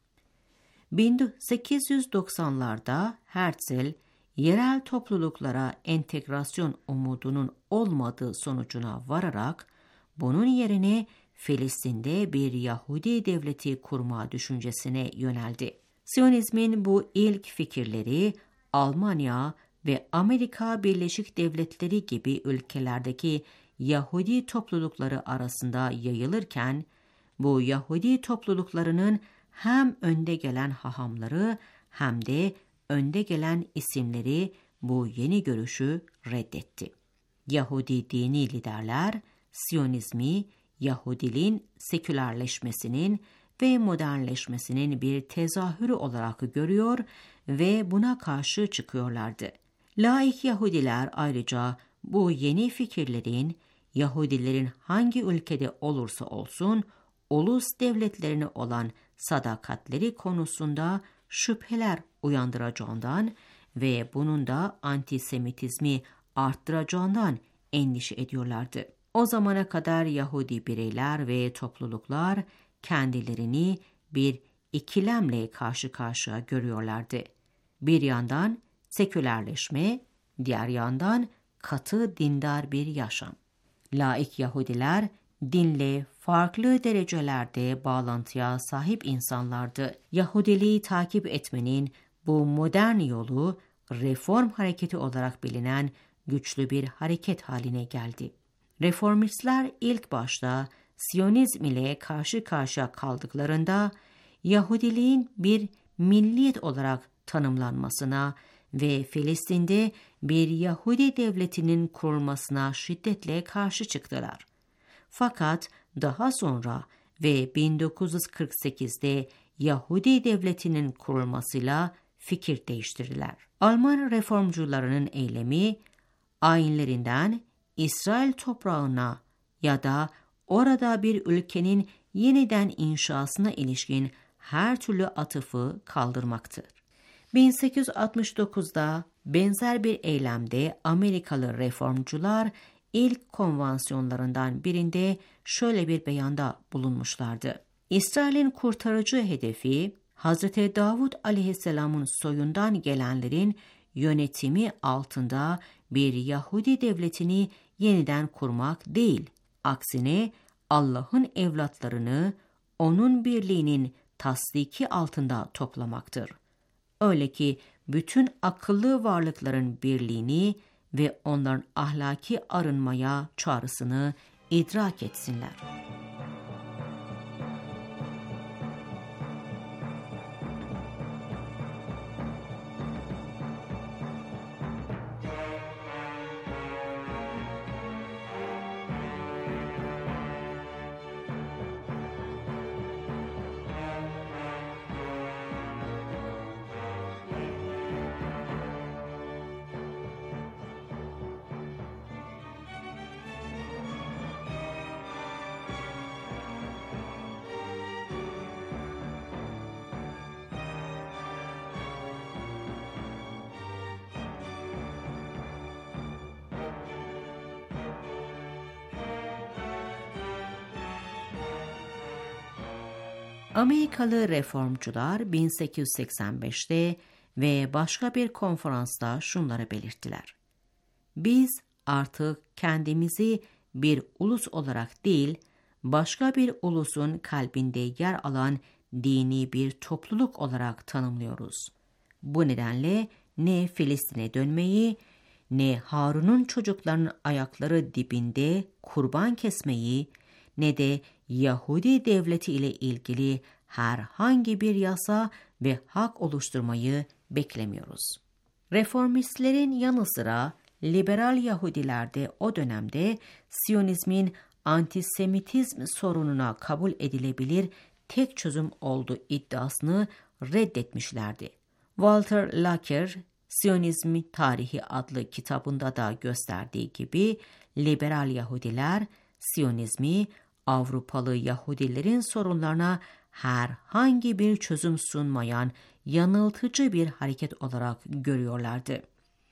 1890'larda Herzl, yerel topluluklara entegrasyon umudunun olmadığı sonucuna vararak, bunun yerine Filistin'de bir Yahudi devleti kurma düşüncesine yöneldi. Siyonizmin bu ilk fikirleri Almanya ve Amerika Birleşik Devletleri gibi ülkelerdeki Yahudi toplulukları arasında yayılırken, bu Yahudi topluluklarının hem önde gelen hahamları hem de önde gelen isimleri bu yeni görüşü reddetti. Yahudi dini liderler, Siyonizmi, Yahudiliğin sekülerleşmesinin ve modernleşmesinin bir tezahürü olarak görüyor ve buna karşı çıkıyorlardı. Laik Yahudiler ayrıca bu yeni fikirlerin Yahudilerin hangi ülkede olursa olsun ulus devletlerine olan sadakatleri konusunda şüpheler uyandıracağından ve bunun da antisemitizmi arttıracağından endişe ediyorlardı. O zamana kadar Yahudi bireyler ve topluluklar kendilerini bir ikilemle karşı karşıya görüyorlardı. Bir yandan sekülerleşme, diğer yandan katı dindar bir yaşam. Laik Yahudiler dinle farklı derecelerde bağlantıya sahip insanlardı. Yahudiliği takip etmenin bu modern yolu reform hareketi olarak bilinen güçlü bir hareket haline geldi. Reformistler ilk başta Siyonizm ile karşı karşıya kaldıklarında Yahudiliğin bir milliyet olarak tanımlanmasına ve Filistin'de bir Yahudi devletinin kurulmasına şiddetle karşı çıktılar. Fakat daha sonra ve 1948'de Yahudi devletinin kurulmasıyla fikir değiştirdiler. Alman reformcularının eylemi, ayinlerinden İsrail toprağına ya da orada bir ülkenin yeniden inşasına ilişkin her türlü atıfı kaldırmaktır. 1869'da benzer bir eylemde Amerikalı reformcular ilk konvansiyonlarından birinde şöyle bir beyanda bulunmuşlardı. İsrail'in kurtarıcı hedefi, Hz. Davud aleyhisselamın soyundan gelenlerin yönetimi altında bir Yahudi devletini yeniden kurmak değil, aksine Allah'ın evlatlarını onun birliğinin tasdiki altında toplamaktır. Öyle ki bütün akıllı varlıkların birliğini ve onların ahlaki arınmaya çağrısını idrak etsinler. Amerikalı reformcular 1885'te ve başka bir konferansta şunları belirttiler. Biz artık kendimizi bir ulus olarak değil, başka bir ulusun kalbinde yer alan dini bir topluluk olarak tanımlıyoruz. Bu nedenle ne Filistin'e dönmeyi, ne Harun'un çocuklarının ayakları dibinde kurban kesmeyi, ne de Yahudi devleti ile ilgili herhangi bir yasa ve hak oluşturmayı beklemiyoruz. Reformistlerin yanı sıra liberal Yahudiler de o dönemde Siyonizmin antisemitizm sorununa kabul edilebilir tek çözüm olduğu iddiasını reddetmişlerdi. Walter Laqueur, Siyonizm Tarihi adlı kitabında da gösterdiği gibi liberal Yahudiler Siyonizmi Avrupalı Yahudilerin sorunlarına herhangi bir çözüm sunmayan yanıltıcı bir hareket olarak görüyorlardı.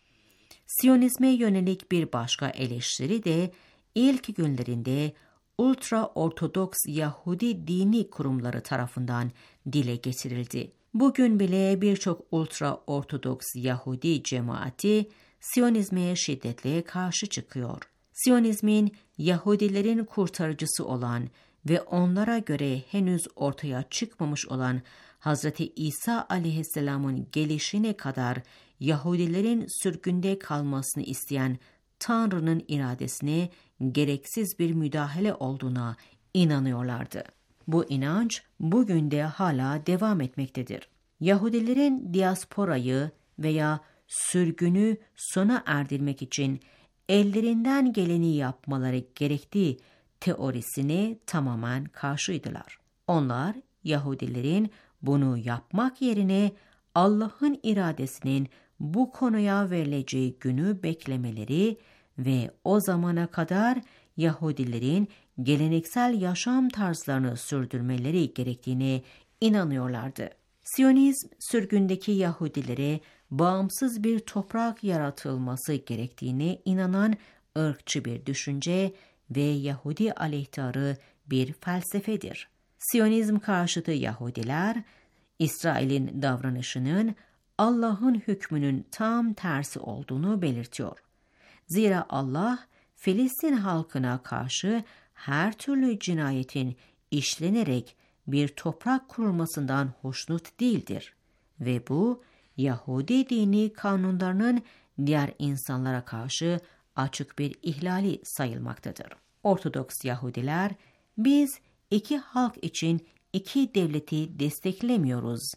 Siyonizme yönelik bir başka eleştiri de ilk günlerinde ultra-ortodoks Yahudi dini kurumları tarafından dile getirildi. Bugün bile birçok ultra-ortodoks Yahudi cemaati Siyonizme şiddetle karşı çıkıyor. Siyonizmin Yahudilerin kurtarıcısı olan ve onlara göre henüz ortaya çıkmamış olan Hz. İsa aleyhisselamın gelişine kadar Yahudilerin sürgünde kalmasını isteyen Tanrı'nın iradesine gereksiz bir müdahale olduğuna inanıyorlardı. Bu inanç bugün de hala devam etmektedir. Yahudilerin diasporayı veya sürgünü sona erdirmek için ellerinden geleni yapmaları gerektiği teorisine tamamen karşıydılar. Onlar Yahudilerin bunu yapmak yerine Allah'ın iradesinin bu konuya verileceği günü beklemeleri ve o zamana kadar Yahudilerin geleneksel yaşam tarzlarını sürdürmeleri gerektiğine inanıyorlardı. Siyonizm, sürgündeki Yahudilere bağımsız bir toprak yaratılması gerektiğine inanan ırkçı bir düşünce ve Yahudi aleyhtarı bir felsefedir. Siyonizm karşıtı Yahudiler, İsrail'in davranışının Allah'ın hükmünün tam tersi olduğunu belirtiyor. Zira Allah, Filistin halkına karşı her türlü cinayetin işlenerek bir toprak kurulmasından hoşnut değildir ve bu Yahudi dini kanunlarının diğer insanlara karşı açık bir ihlali sayılmaktadır. Ortodoks Yahudiler, biz iki halk için iki devleti desteklemiyoruz.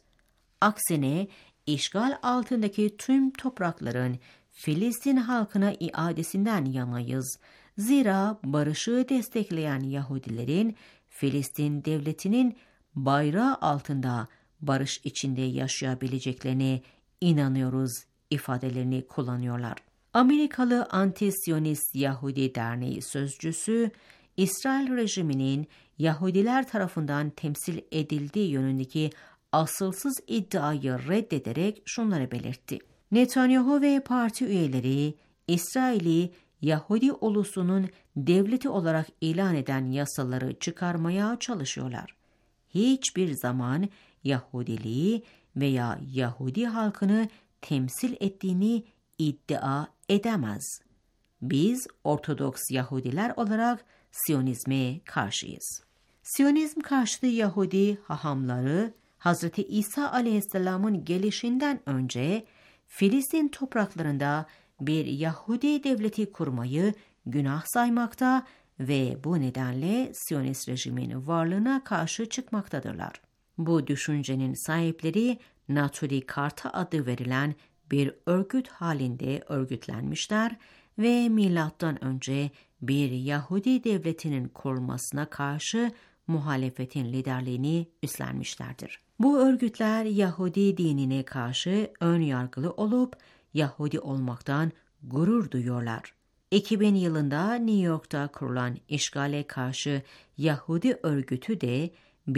Aksine işgal altındaki tüm toprakların Filistin halkına iadesinden yanayız. Zira barışı destekleyen Yahudilerin Filistin devletinin bayrağı altında barış içinde yaşayabileceklerine inanıyoruz ifadelerini kullanıyorlar. Amerikalı Anti-Siyonist Yahudi Derneği sözcüsü, İsrail rejiminin Yahudiler tarafından temsil edildiği yönündeki asılsız iddiayı reddederek şunları belirtti. Netanyahu ve parti üyeleri, İsrail'i Yahudi ulusunun devleti olarak ilan eden yasaları çıkarmaya çalışıyorlar. Hiçbir zaman Yahudiliği veya Yahudi halkını temsil ettiğini iddia edemez. Biz Ortodoks Yahudiler olarak Siyonizme karşıyız. Siyonizm karşıtı Yahudi hahamları, Hz. İsa aleyhisselamın gelişinden önce Filistin topraklarında bir Yahudi devleti kurmayı günah saymakta ve bu nedenle Siyonist rejimin varlığına karşı çıkmaktadırlar. Bu düşüncenin sahipleri Naturi Karta adı verilen bir örgüt halinde örgütlenmişler ve milattan önce bir Yahudi devletinin kurulmasına karşı muhalefetin liderliğini üstlenmişlerdir. Bu örgütler Yahudi dinine karşı ön yargılı olup Yahudi olmaktan gurur duyuyorlar. 2000 yılında New York'ta kurulan işgale karşı Yahudi örgütü de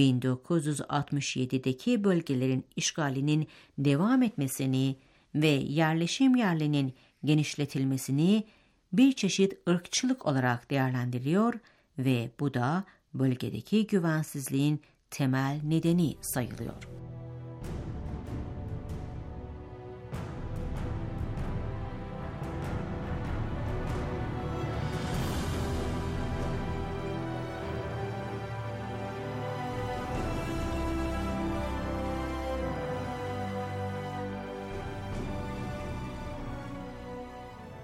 1967'deki bölgelerin işgalinin devam etmesini ve yerleşim yerlerinin genişletilmesini bir çeşit ırkçılık olarak değerlendiriyor ve bu da bölgedeki güvensizliğin temel nedeni sayılıyor.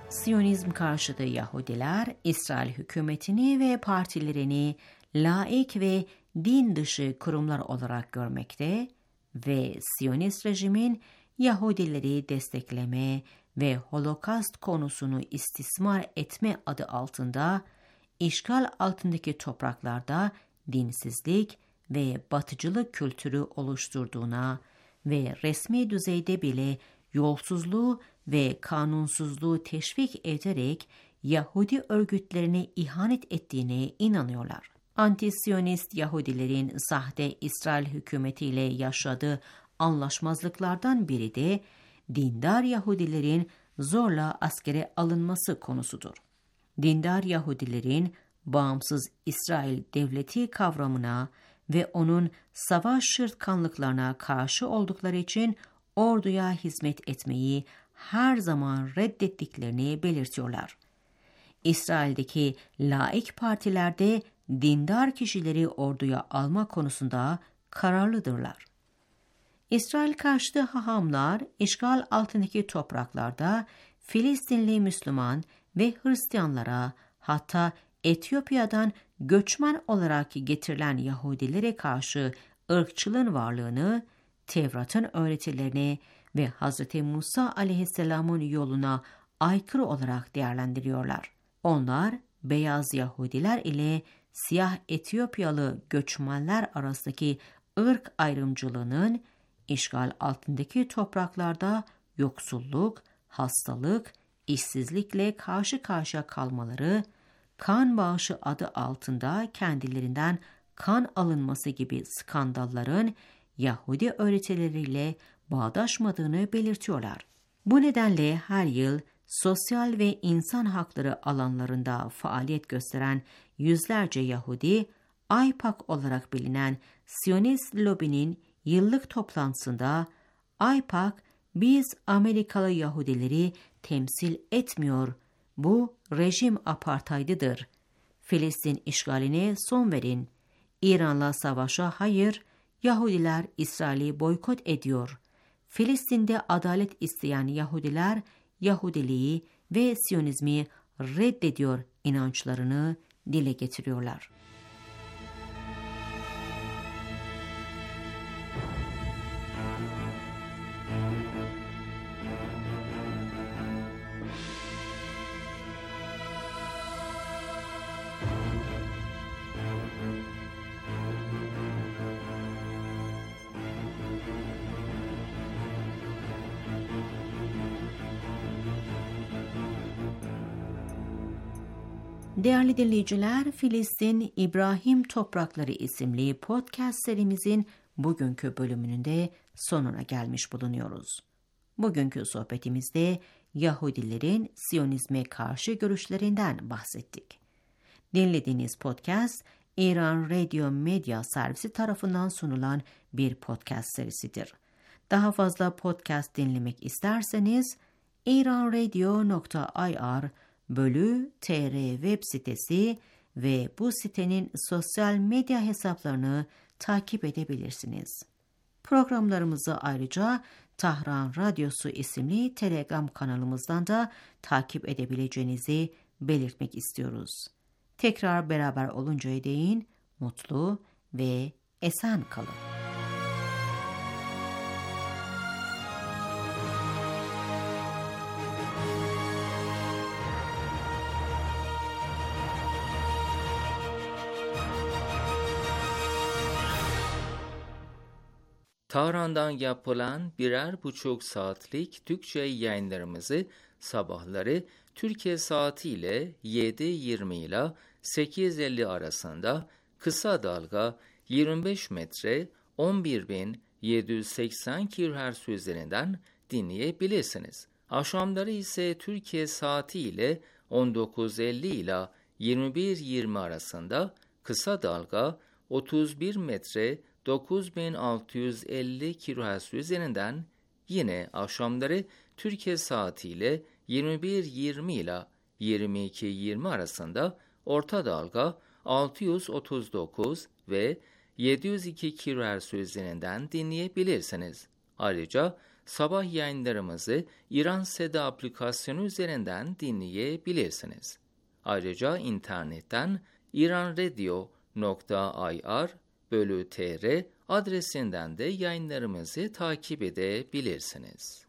Siyonizm karşıtı Yahudiler, İsrail hükümetini ve partilerini laik ve din dışı kurumlar olarak görmekte ve Siyonist rejimin Yahudileri destekleme ve Holocaust konusunu istismar etme adı altında işgal altındaki topraklarda dinsizlik ve batıcılık kültürü oluşturduğuna ve resmi düzeyde bile yolsuzluğu ve kanunsuzluğu teşvik ederek Yahudi örgütlerine ihanet ettiğine inanıyorlar. Anti-Siyonist Yahudilerin sahte İsrail hükümetiyle yaşadığı anlaşmazlıklardan biri de dindar Yahudilerin zorla askere alınması konusudur. Dindar Yahudilerin bağımsız İsrail devleti kavramına ve onun savaş şırtkanlıklarına karşı oldukları için orduya hizmet etmeyi her zaman reddettiklerini belirtiyorlar. İsrail'deki laik partilerde dindar kişileri orduya alma konusunda kararlıdırlar. İsrail karşıtı hahamlar işgal altındaki topraklarda Filistinli Müslüman ve Hristiyanlara, hatta Etiyopya'dan göçmen olarak getirilen Yahudilere karşı ırkçılığın varlığını, Tevrat'ın öğretilerini ve Hz. Musa aleyhisselamın yoluna aykırı olarak değerlendiriyorlar. Onlar, beyaz Yahudiler ile siyah Etiyopyalı göçmenler arasındaki ırk ayrımcılığının işgal altındaki topraklarda yoksulluk, hastalık, işsizlikle karşı karşıya kalmaları, kan bağışı adı altında kendilerinden kan alınması gibi skandalların Yahudi öğretileriyle bağdaşmadığını belirtiyorlar. Bu nedenle her yıl sosyal ve insan hakları alanlarında faaliyet gösteren yüzlerce Yahudi, AYPAK olarak bilinen Siyonist lobinin yıllık toplantısında AYPAK, biz Amerikalı Yahudileri temsil etmiyor, bu rejim apartheididir, Filistin işgaline son verin, İran'la savaşa hayır, Yahudiler İsrail'i boykot ediyor, Filistin'de adalet isteyen Yahudiler Yahudiliği ve Siyonizmi reddediyor inançlarını dile getiriyorlar. Değerli dinleyiciler, Filistin İbrahim Toprakları isimli podcast serimizin bugünkü bölümünün de sonuna gelmiş bulunuyoruz. Bugünkü sohbetimizde Yahudilerin Siyonizme karşı görüşlerinden bahsettik. Dinlediğiniz podcast, İran Radio Medya Servisi tarafından sunulan bir podcast serisidir. Daha fazla podcast dinlemek isterseniz iranradio.ir/TR web sitesi ve bu sitenin sosyal medya hesaplarını takip edebilirsiniz. Programlarımızı ayrıca Tahran Radyosu isimli Telegram kanalımızdan da takip edebileceğinizi belirtmek istiyoruz. Tekrar beraber oluncaya değin mutlu ve esen kalın. Tahran'dan yapılan 1,5 saatlik Türkçe yayınlarımızı sabahları Türkiye saatiyle 7:20 ile 8:50 arasında kısa dalga 25 metre 11.780 kHz üzerinden dinleyebilirsiniz. Akşamları ise Türkiye saatiyle 19:50 ile 21:20 arasında kısa dalga 31 metre 9650 kHz üzerinden, yine akşamları Türkiye saatiyle 21:20 ile 22:20 arasında orta dalga 639 ve 702 kHz üzerinden dinleyebilirsiniz. Ayrıca sabah yayınlarımızı İran Seda aplikasyonu üzerinden dinleyebilirsiniz. Ayrıca internetten iranradio.ir/tr adresinden de yayınlarımızı takip edebilirsiniz.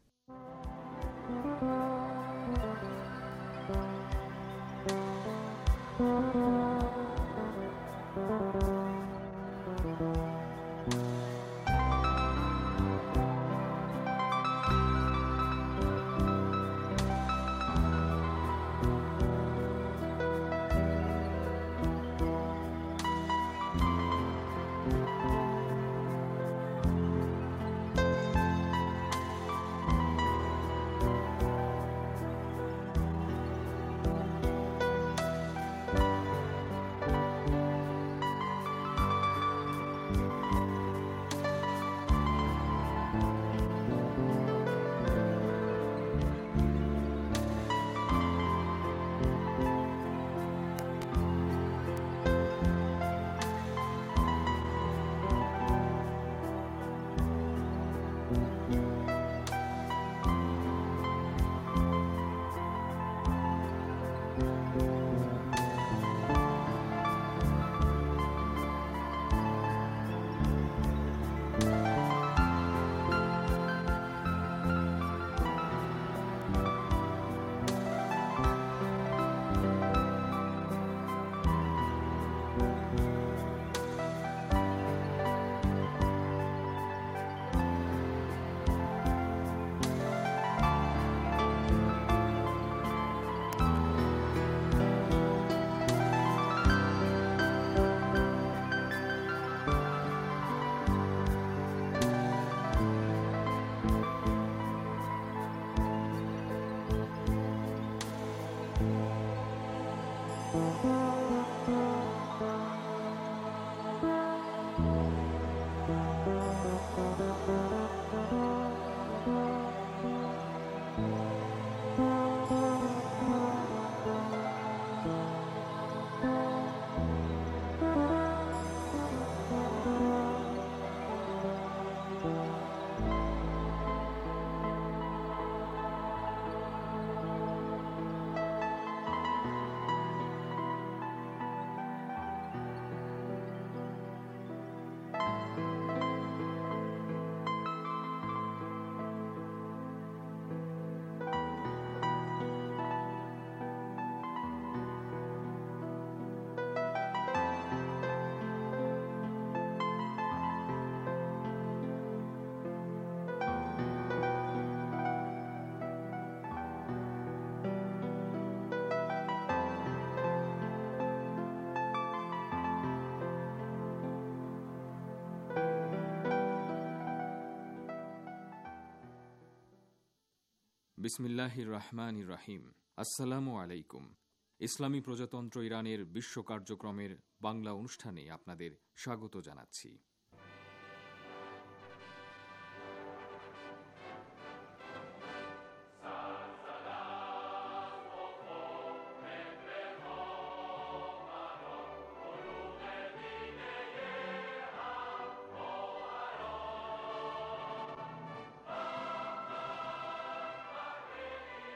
বিসমিল্লাহিররহমানিররহিম। আসসালামু আলাইকুম। ইসলামী প্রজাতন্ত্র ইরানের বিশ্ব কার্যক্রমের বাংলা অনুষ্ঠানে আপনাদের স্বাগত জানাচ্ছি।